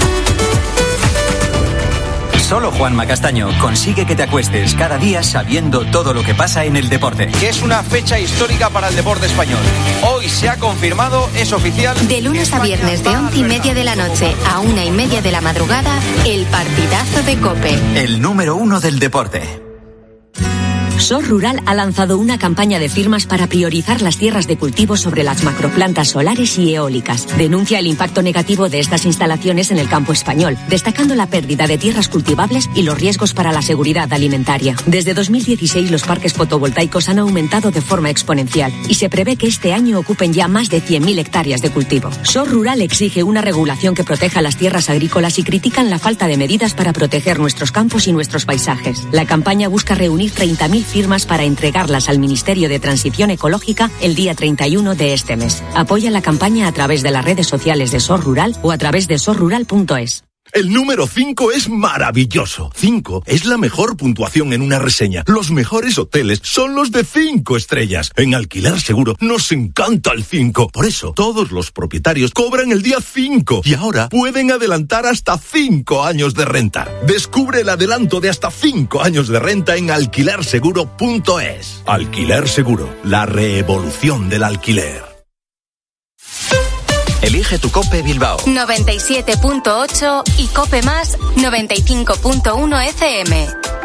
Speaker 4: Solo Juanma Castaño consigue que te acuestes cada día sabiendo todo lo que pasa en el deporte.
Speaker 21: Que es una fecha histórica para el deporte español. Hoy se ha confirmado, es oficial.
Speaker 3: De lunes a viernes de once y media de la noche a una y media de la madrugada, el partidazo de COPE.
Speaker 4: El número uno del deporte.
Speaker 22: SOR Rural ha lanzado una campaña de firmas para priorizar las tierras de cultivo sobre las macroplantas solares y eólicas. Denuncia el impacto negativo de estas instalaciones en el campo español, destacando la pérdida de tierras cultivables y los riesgos para la seguridad alimentaria. Desde dos mil dieciséis los parques fotovoltaicos han aumentado de forma exponencial y se prevé que este año ocupen ya más de cien mil hectáreas de cultivo. SOR Rural exige una regulación que proteja las tierras agrícolas y critican la falta de medidas para proteger nuestros campos y nuestros paisajes. La campaña busca reunir treinta mil firmas para entregarlas al Ministerio de Transición Ecológica el día treinta y uno de este mes. Apoya la campaña a través de las redes sociales de SOR Rural o a través de sor rural punto es.
Speaker 23: El número cinco es maravilloso. cinco es la mejor puntuación en una reseña. Los mejores hoteles son los de cinco estrellas. En Alquiler Seguro nos encanta el cinco. Por eso, todos los propietarios cobran el día cinco y ahora pueden adelantar hasta cinco años de renta. Descubre el adelanto de hasta cinco años de renta en alquiler seguro punto es. Alquiler Seguro, la revolución del alquiler.
Speaker 4: Elige tu COPE Bilbao.
Speaker 3: noventa y siete punto ocho y COPE Más noventa y cinco punto uno F M.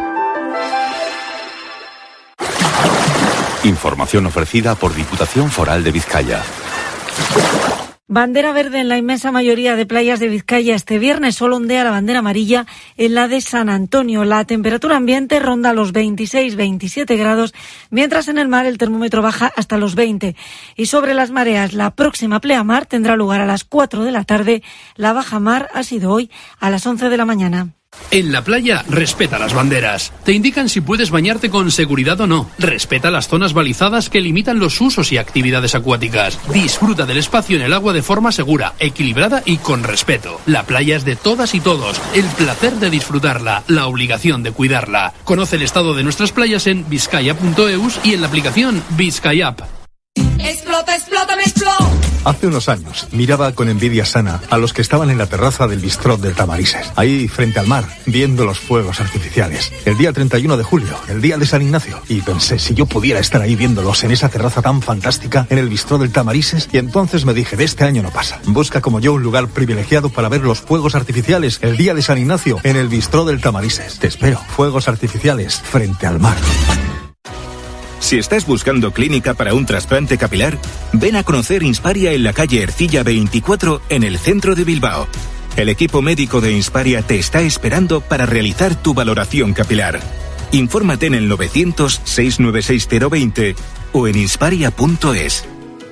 Speaker 10: Información ofrecida por Diputación Foral de Vizcaya.
Speaker 24: Bandera verde en la inmensa mayoría de playas de Vizcaya. Este viernes solo ondea la bandera amarilla en la de San Antonio. La temperatura ambiente ronda los veintiséis veintisiete grados, mientras en el mar el termómetro baja hasta los veinte. Y sobre las mareas, la próxima pleamar tendrá lugar a las cuatro de la tarde. La bajamar ha sido hoy a las once de la mañana.
Speaker 6: En la playa, respeta las banderas. Te indican si puedes bañarte con seguridad o no. Respeta las zonas balizadas que limitan los usos y actividades acuáticas. Disfruta del espacio en el agua de forma segura, equilibrada y con respeto. La playa es de todas y todos. El placer de disfrutarla, la obligación de cuidarla. Conoce el estado de nuestras playas en vizcaya punto eus y en la aplicación Vizcaya App.
Speaker 25: Explota, explota, me explota.
Speaker 26: Hace unos años miraba con envidia sana a los que estaban en la terraza del bistrot del Tamarises, ahí frente al mar, viendo los fuegos artificiales. El día treinta y uno de julio, el día de San Ignacio. Y pensé, si yo pudiera estar ahí viéndolos en esa terraza tan fantástica, en el bistrot del Tamarises. Y entonces me dije, de este año no pasa. Busca como yo un lugar privilegiado para ver los fuegos artificiales el día de San Ignacio, en el bistrot del Tamarises. Te espero. Fuegos artificiales frente al mar.
Speaker 1: Si estás buscando clínica para un trasplante capilar, ven a conocer Insparia en la calle Ercilla veinticuatro en el centro de Bilbao. El equipo médico de Insparia te está esperando para realizar tu valoración capilar. Infórmate en el novecientos, seiscientos noventa y seis cero veinte o en insparia punto es.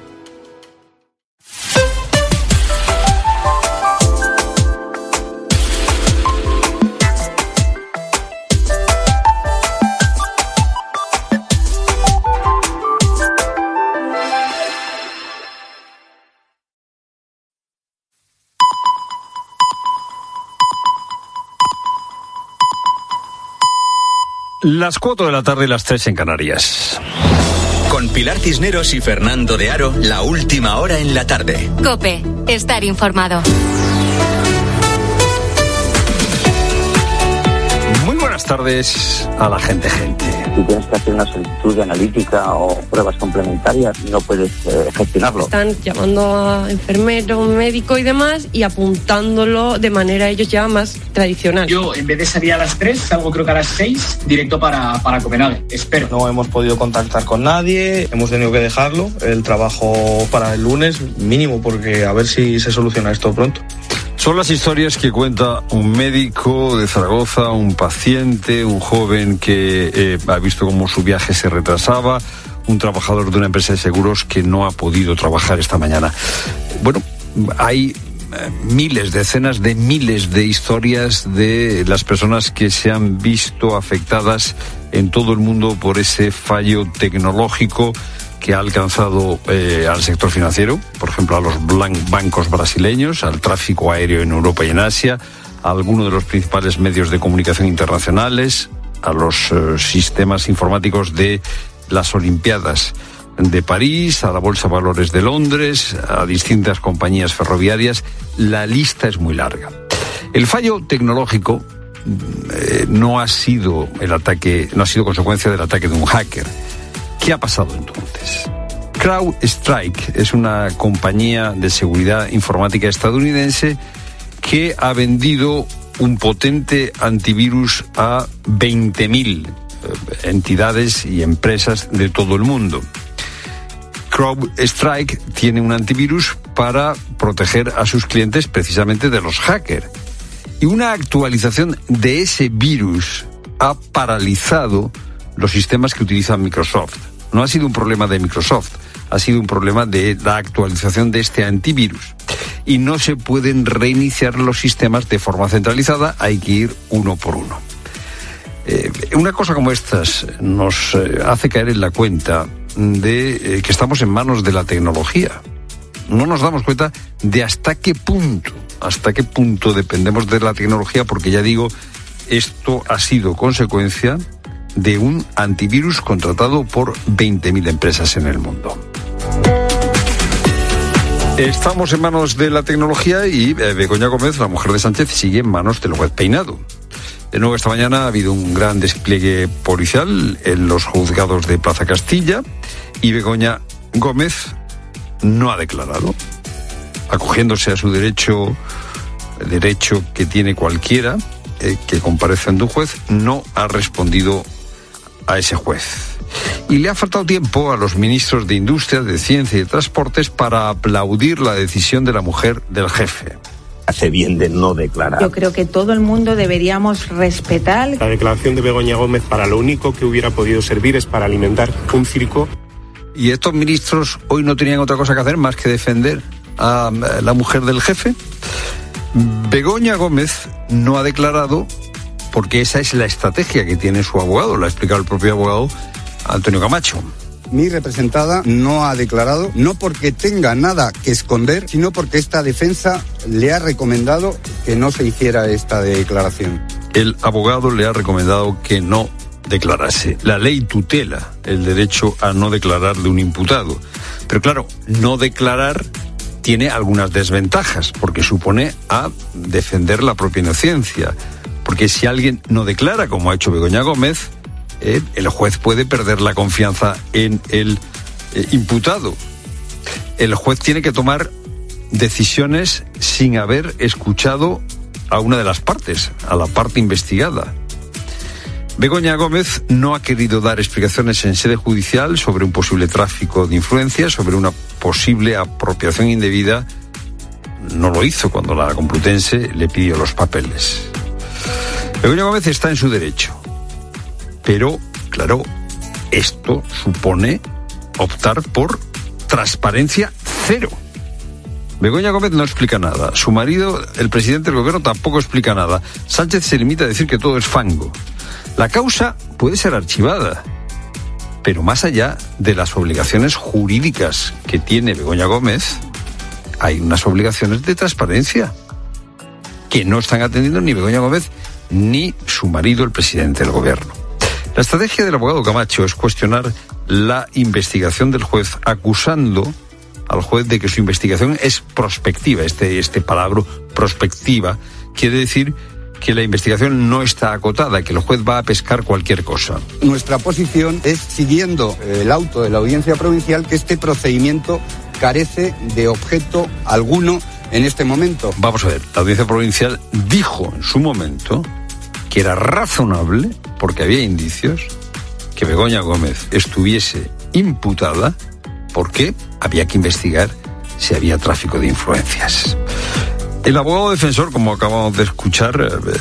Speaker 20: Las cuatro de la tarde y las tres en Canarias.
Speaker 4: Con Pilar Cisneros y Fernando de Aro, la última hora en la tarde.
Speaker 3: COPE, estar informado.
Speaker 20: Muy buenas tardes a la gente, gente.
Speaker 5: Si tienes que hacer una solicitud de analítica o pruebas complementarias, no puedes eh, gestionarlo.
Speaker 7: Están llamando a enfermero, médico y demás y apuntándolo de manera ellos ya más tradicional.
Speaker 8: Yo, en vez de salir a las tres, salgo creo que a las seis, directo para, para Copenhague. Espero.
Speaker 9: No hemos podido contactar con nadie, hemos tenido que dejarlo, el trabajo para el lunes mínimo, porque a ver si se soluciona esto pronto.
Speaker 20: Son las historias que cuenta un médico de Zaragoza, un paciente, un joven que eh, ha visto cómo su viaje se retrasaba, un trabajador de una empresa de seguros que no ha podido trabajar esta mañana. Bueno, hay eh, miles, decenas de miles de historias de las personas que se han visto afectadas en todo el mundo por ese fallo tecnológico que ha alcanzado eh, al sector financiero, por ejemplo, a los bancos brasileños, al tráfico aéreo en Europa y en Asia, a algunos de los principales medios de comunicación internacionales, a los eh, sistemas informáticos de las Olimpiadas de París, a la Bolsa de Valores de Londres, a distintas compañías ferroviarias. La lista es muy larga. El fallo tecnológico eh, no ha sido el ataque, no ha sido consecuencia del ataque de un hacker. ¿Qué ha pasado entonces? CrowdStrike es una compañía de seguridad informática estadounidense que ha vendido un potente antivirus a veinte mil entidades y empresas de todo el mundo. CrowdStrike tiene un antivirus para proteger a sus clientes precisamente de los hackers. Y una actualización de ese virus ha paralizado los sistemas que utiliza Microsoft. No ha sido un problema de Microsoft, ha sido un problema de la actualización de este antivirus. Y no se pueden reiniciar los sistemas de forma centralizada, hay que ir uno por uno. Eh, una cosa como estas nos eh, hace caer en la cuenta de eh, que estamos en manos de la tecnología. No nos damos cuenta de hasta qué punto, hasta qué punto dependemos de la tecnología, porque ya digo, esto ha sido consecuencia de un antivirus contratado por veinte mil empresas en el mundo. Estamos en manos de la tecnología y eh, Begoña Gómez, la mujer de Sánchez, sigue en manos del juez Peinado. De nuevo, esta mañana ha habido un gran despliegue policial en los juzgados de Plaza Castilla y Begoña Gómez no ha declarado, acogiéndose a su derecho, el derecho que tiene cualquiera eh, que comparezca ante un juez, no ha respondido a ese juez. Y le ha faltado tiempo a los ministros de Industria, de Ciencia y de Transportes para aplaudir la decisión de la mujer del jefe.
Speaker 11: Hace bien de no declarar.
Speaker 27: Yo creo que todo el mundo deberíamos respetar.
Speaker 28: La declaración de Begoña Gómez para lo único que hubiera podido servir es para alimentar un circo.
Speaker 20: ¿Y estos ministros hoy no tenían otra cosa que hacer más que defender a la mujer del jefe? Begoña Gómez no ha declarado porque esa es la estrategia que tiene su abogado, lo ha explicado el propio abogado Antonio Camacho.
Speaker 29: Mi representada no ha declarado, no porque tenga nada que esconder, sino porque esta defensa le ha recomendado que no se hiciera esta declaración.
Speaker 20: El abogado le ha recomendado que no declarase. La ley tutela el derecho a no declarar de un imputado. Pero claro, no declarar tiene algunas desventajas, porque supone a defender la propia inocencia. Porque si alguien no declara, como ha hecho Begoña Gómez, eh, el juez puede perder la confianza en el eh, imputado. El juez tiene que tomar decisiones sin haber escuchado a una de las partes, a la parte investigada. Begoña Gómez no ha querido dar explicaciones en sede judicial sobre un posible tráfico de influencias, sobre una posible apropiación indebida. No lo hizo cuando la Complutense le pidió los papeles. Begoña Gómez está en su derecho, pero, claro, esto supone optar por transparencia cero. Begoña Gómez no explica nada. Su marido, el presidente del gobierno, tampoco explica nada. Sánchez se limita a decir que todo es fango. La causa puede ser archivada, pero más allá de las obligaciones jurídicas que tiene Begoña Gómez, hay unas obligaciones de transparencia que no están atendiendo ni Begoña Gómez ni su marido, el presidente del gobierno. La estrategia del abogado Camacho es cuestionar la investigación del juez, acusando al juez de que su investigación es prospectiva. Este, este palabra prospectiva quiere decir que la investigación no está acotada, que el juez va a pescar cualquier cosa.
Speaker 29: Nuestra posición es, siguiendo el auto de la Audiencia Provincial, que este procedimiento carece de objeto alguno en este momento.
Speaker 20: Vamos a ver, la Audiencia Provincial dijo en su momento que era razonable, porque había indicios, que Begoña Gómez estuviese imputada porque había que investigar si había tráfico de influencias. El abogado defensor, como acabamos de escuchar,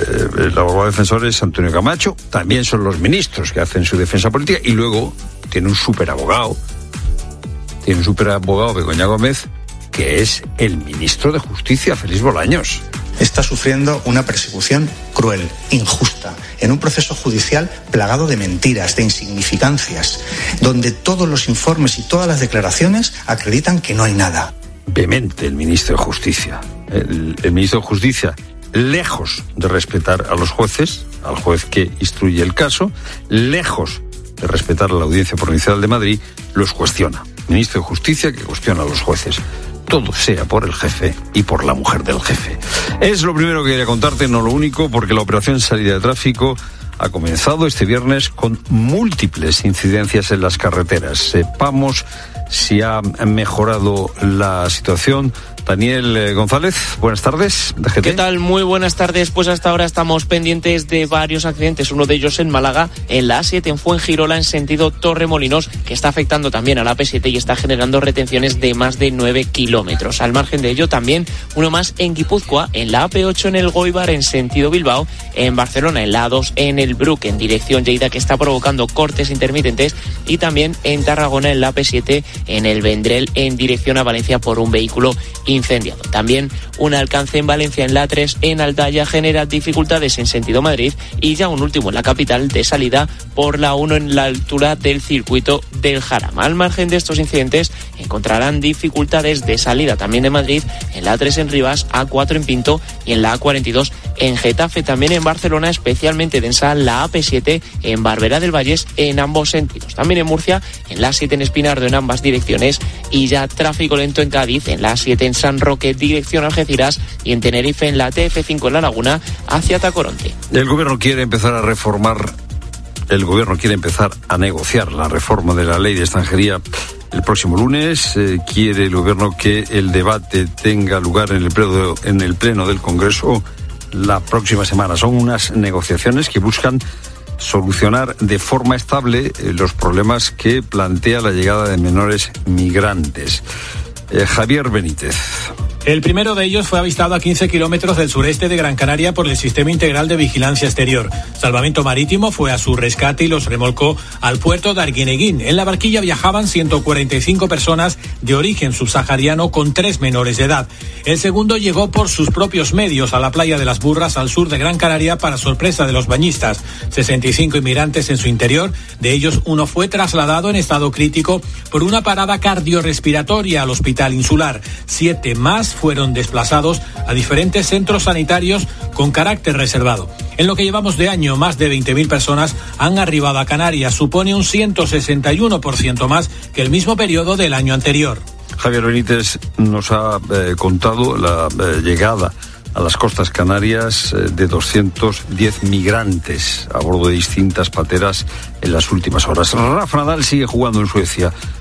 Speaker 20: el abogado defensor es Antonio Camacho, también son los ministros que hacen su defensa política, y luego tiene un superabogado, tiene un superabogado Begoña Gómez, que es el ministro de Justicia, Félix Bolaños.
Speaker 2: Está sufriendo una persecución cruel, injusta, en un proceso judicial plagado de mentiras, de insignificancias, donde todos los informes y todas las declaraciones acreditan que no hay nada.
Speaker 20: Vehemente el ministro de Justicia. El, el ministro de Justicia, lejos de respetar a los jueces, al juez que instruye el caso, lejos de respetar a la Audiencia Provincial de Madrid, los cuestiona. Ministro de Justicia que cuestiona a los jueces. Todo sea por el jefe y por la mujer del jefe. Es lo primero que quería contarte, no lo único, porque la operación salida de tráfico ha comenzado este viernes con múltiples incidencias en las carreteras. Sepamos si ha mejorado la situación. Daniel González, buenas tardes. D G T.
Speaker 12: ¿Qué tal? Muy buenas tardes. Pues hasta ahora estamos pendientes de varios accidentes. Uno de ellos en Málaga, en la A siete en Fuengirola, en sentido Torremolinos, que está afectando también a la A P siete y está generando retenciones de más de nueve kilómetros. Al margen de ello, también uno más en Guipúzcoa, en la A P ocho en el Goibar, en sentido Bilbao, en Barcelona, en la A dos en el Bruc, en dirección Lleida, que está provocando cortes intermitentes, y también en Tarragona, en la A P siete, en el Vendrell, en dirección a Valencia, por un vehículo incendiado. También un alcance en Valencia, en la A tres, en Aldaya, genera dificultades en sentido Madrid, y ya un último en la capital, de salida por la uno en la altura del circuito del Jarama. Al margen de estos incidentes, encontrarán dificultades de salida también de Madrid, en la A tres en Rivas, A cuatro en Pinto y en la A cuarenta y dos en Getafe. También en Barcelona, especialmente densa la A P siete en Barberá del Vallés, en ambos sentidos. También en Murcia, en la A siete en Espinardo, en ambas direcciones, y ya tráfico lento en Cádiz, en la A siete en San Roque, dirección Algeciras, y en Tenerife, en la T F cinco en La Laguna, hacia Tacoronte.
Speaker 20: El gobierno quiere empezar a reformar, el gobierno quiere empezar a negociar la reforma de la ley de extranjería el próximo lunes. Eh, quiere el gobierno que el debate tenga lugar en el pleno, en el pleno del Congreso la próxima semana. Son unas negociaciones que buscan solucionar de forma estable eh, los problemas que plantea la llegada de menores migrantes. Eh, Javier Benítez.
Speaker 13: El primero de ellos fue avistado a quince kilómetros del sureste de Gran Canaria por el Sistema Integral de Vigilancia Exterior. Salvamento Marítimo fue a su rescate y los remolcó al puerto de Arguineguín. En la barquilla viajaban ciento cuarenta y cinco personas de origen subsahariano con tres menores de edad. El segundo llegó por sus propios medios a la playa de Las Burras, al sur de Gran Canaria, para sorpresa de los bañistas. sesenta y cinco inmigrantes en su interior. De ellos, uno fue trasladado en estado crítico por una parada cardiorrespiratoria al hospital insular. Siete más fueron desplazados a diferentes centros sanitarios con carácter reservado. En lo que llevamos de año, más de veinte mil personas han arribado a Canarias. Supone un ciento sesenta y uno por ciento más que el mismo periodo del año anterior.
Speaker 20: Javier Benítez nos ha eh, contado la eh, llegada a las costas canarias eh, de doscientos diez migrantes a bordo de distintas pateras en las últimas horas. Rafa Nadal sigue jugando en Suecia.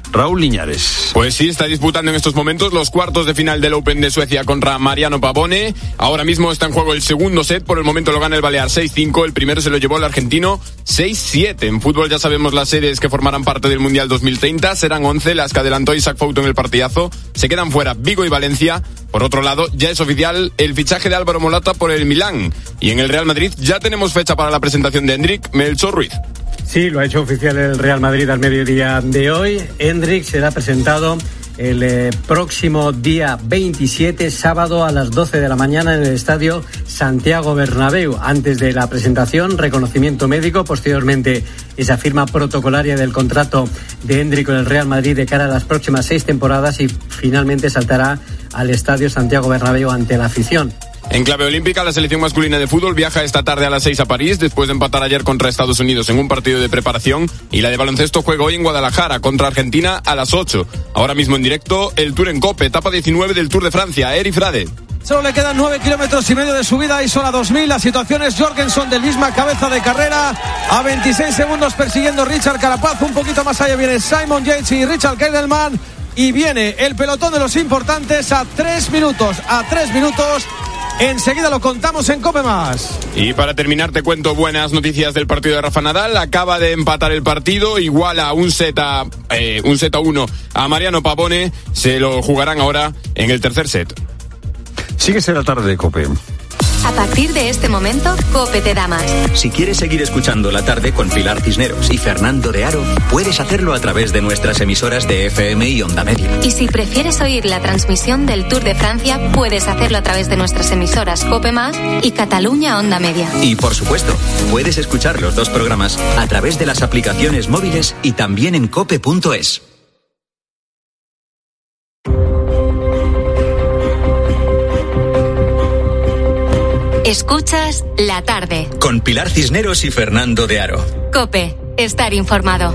Speaker 20: Raúl Liñares.
Speaker 14: Pues sí, está disputando en estos momentos los cuartos de final del Open de Suecia contra Mariano Pavone. Ahora mismo está en juego el segundo set, por el momento lo gana el balear seis cinco, el primero se lo llevó el argentino seis siete. En fútbol ya sabemos las sedes que formarán parte del Mundial dos mil treinta, serán once las que adelantó Isaac Fouto en el partidazo. Se quedan fuera Vigo y Valencia. Por otro lado, ya es oficial el fichaje de Álvaro Morata por el Milán. Y en el Real Madrid ya tenemos fecha para la presentación de Hendrik. Melchor Ruiz.
Speaker 15: Sí, lo ha hecho oficial el Real Madrid al mediodía de hoy. Hendrik será presentado el eh, próximo día veintisiete, sábado a las doce de la mañana en el estadio Santiago Bernabéu. Antes de la presentación, reconocimiento médico, posteriormente esa firma protocolaria del contrato de Hendrik con el Real Madrid de cara a las próximas seis temporadas y finalmente saltará al estadio Santiago Bernabéu ante la afición.
Speaker 14: En clave olímpica, la selección masculina de fútbol viaja esta tarde a las seis a París, después de empatar ayer contra Estados Unidos en un partido de preparación, y la de baloncesto juega hoy en Guadalajara contra Argentina a las ocho. Ahora mismo en directo, el Tour en Cope, etapa diecinueve del Tour de Francia. Eri Frade.
Speaker 16: Solo le quedan nueve kilómetros y medio de subida y sola dos mil. La situación es Jorgensen del misma cabeza de carrera a veintiséis segundos persiguiendo Richard Carapaz. Un poquito más allá viene Simon Yates y Richard Keidelman. Y viene el pelotón de los importantes a tres minutos. A tres minutos. Enseguida lo contamos en Cope Más.
Speaker 14: Y para terminar te cuento buenas noticias del partido de Rafa Nadal. Acaba de empatar el partido, iguala un set a eh, un set a uno a Mariano Pavone. Se lo jugarán ahora en el tercer set.
Speaker 20: Síguese la tarde de Cope.
Speaker 3: A partir de este momento, Cope te da más.
Speaker 4: Si quieres seguir escuchando La Tarde con Pilar Cisneros y Fernando de Aro, puedes hacerlo a través de nuestras emisoras de F M y Onda Media.
Speaker 3: Y si prefieres oír la transmisión del Tour de Francia, puedes hacerlo a través de nuestras emisoras Cope Más y Cataluña Onda Media.
Speaker 4: Y por supuesto, puedes escuchar los dos programas a través de las aplicaciones móviles y también en cope punto es.
Speaker 3: Escuchas La Tarde
Speaker 4: con Pilar Cisneros y Fernando de Aro.
Speaker 3: Cope, estar informado.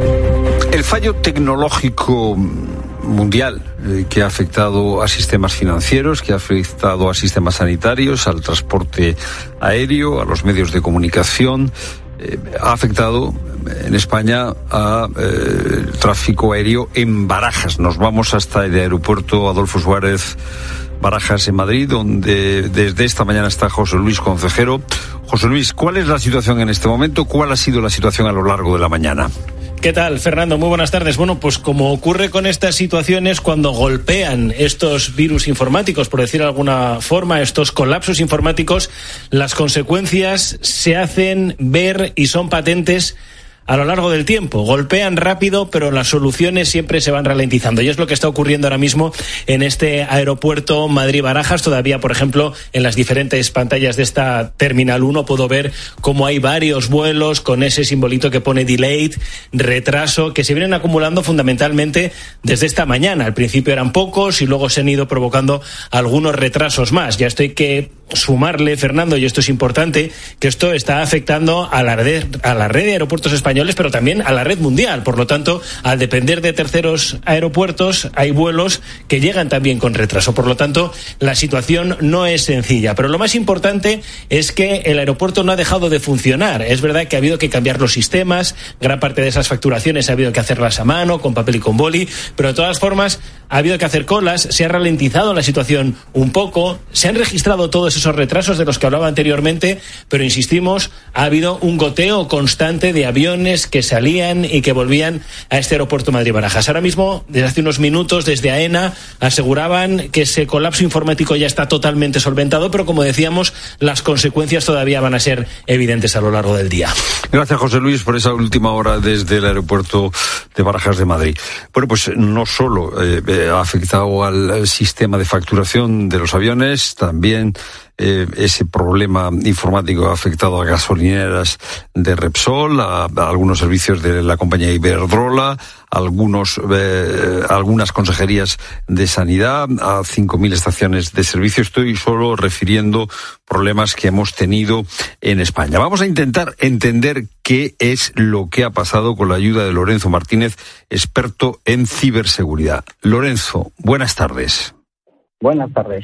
Speaker 20: El fallo tecnológico mundial eh, que ha afectado a sistemas financieros, que ha afectado a sistemas sanitarios, al transporte aéreo, a los medios de comunicación, eh, ha afectado en España a eh, tráfico aéreo en Barajas. Nos vamos hasta el aeropuerto Adolfo Suárez Barajas en Madrid, donde desde esta mañana está José Luis Concejero. José Luis, ¿cuál es la situación en este momento? ¿Cuál ha sido la situación a lo largo de la mañana?
Speaker 17: ¿Qué tal, Fernando? Muy buenas tardes. Bueno, pues como ocurre con estas situaciones cuando golpean estos virus informáticos, por decir de alguna forma, estos colapsos informáticos, las consecuencias se hacen ver y son patentes a lo largo del tiempo. Golpean rápido, pero las soluciones siempre se van ralentizando. Y es lo que está ocurriendo ahora mismo en este aeropuerto Madrid-Barajas. Todavía, por ejemplo, en las diferentes pantallas de esta Terminal uno puedo ver cómo hay varios vuelos con ese simbolito que pone delayed, retraso, que se vienen acumulando fundamentalmente desde esta mañana. Al principio eran pocos y luego se han ido provocando algunos retrasos más. Ya esto hay que sumarle, Fernando, y esto es importante, que esto está afectando a la red, a la red de aeropuertos españoles, pero también a la red mundial. Por lo tanto, al depender de terceros aeropuertos, hay vuelos que llegan también con retraso. Por lo tanto, la situación no es sencilla. Pero lo más importante es que el aeropuerto no ha dejado de funcionar. Es verdad que ha habido que cambiar los sistemas, gran parte de esas facturaciones ha habido que hacerlas a mano, con papel y con boli, pero de todas formas ha habido que hacer colas, se ha ralentizado la situación un poco, se han registrado todos esos retrasos de los que hablaba anteriormente, pero insistimos, ha habido un goteo constante de aviones que salían y que volvían a este aeropuerto Madrid-Barajas. Ahora mismo, desde hace unos minutos, desde AENA, aseguraban que ese colapso informático ya está totalmente solventado, pero como decíamos, las consecuencias todavía van a ser evidentes a lo largo del día.
Speaker 20: Gracias, José Luis, por esa última hora desde el aeropuerto de Barajas de Madrid. Bueno, pues no solo eh, ha afectado al sistema de facturación de los aviones, también Eh, ese problema informático ha afectado a gasolineras de Repsol, a, a algunos servicios de la compañía Iberdrola, a algunos, eh, algunas consejerías de sanidad, a cinco mil estaciones de servicio. Estoy solo refiriendo problemas que hemos tenido en España. Vamos a intentar entender qué es lo que ha pasado con la ayuda de Lorenzo Martínez, experto en ciberseguridad. Lorenzo, buenas tardes.
Speaker 5: Buenas tardes.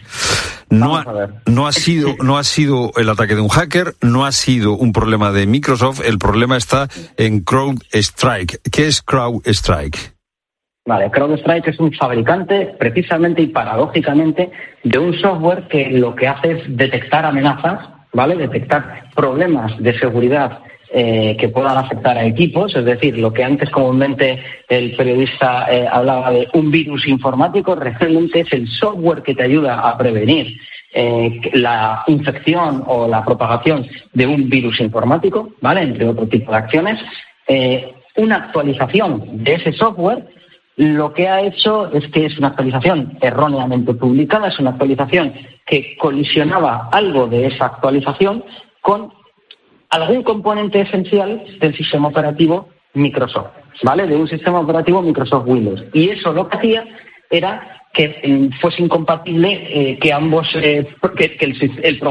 Speaker 20: No ha, no ha sido, no ha sido el ataque de un hacker, no ha sido un problema de Microsoft, el problema está en CrowdStrike. ¿Qué es CrowdStrike?
Speaker 6: Vale, CrowdStrike es un fabricante precisamente y paradójicamente de un software que lo que hace es detectar amenazas, ¿vale? Detectar problemas de seguridad eh, que puedan afectar a equipos, es decir, lo que antes comúnmente el periodista eh, hablaba de un virus informático, realmente es el software que te ayuda a prevenir eh, la infección o la propagación de un virus informático, ¿vale? Entre otro tipo de acciones. Eh, una actualización de ese software lo que ha hecho es que es una actualización erróneamente publicada, es una actualización que colisionaba algo de esa actualización con algún componente esencial del sistema operativo Microsoft, ¿vale? De un sistema operativo Microsoft Windows. Y eso lo que hacía era que eh, fuese incompatible eh, que ambos, eh, que, que el, el programa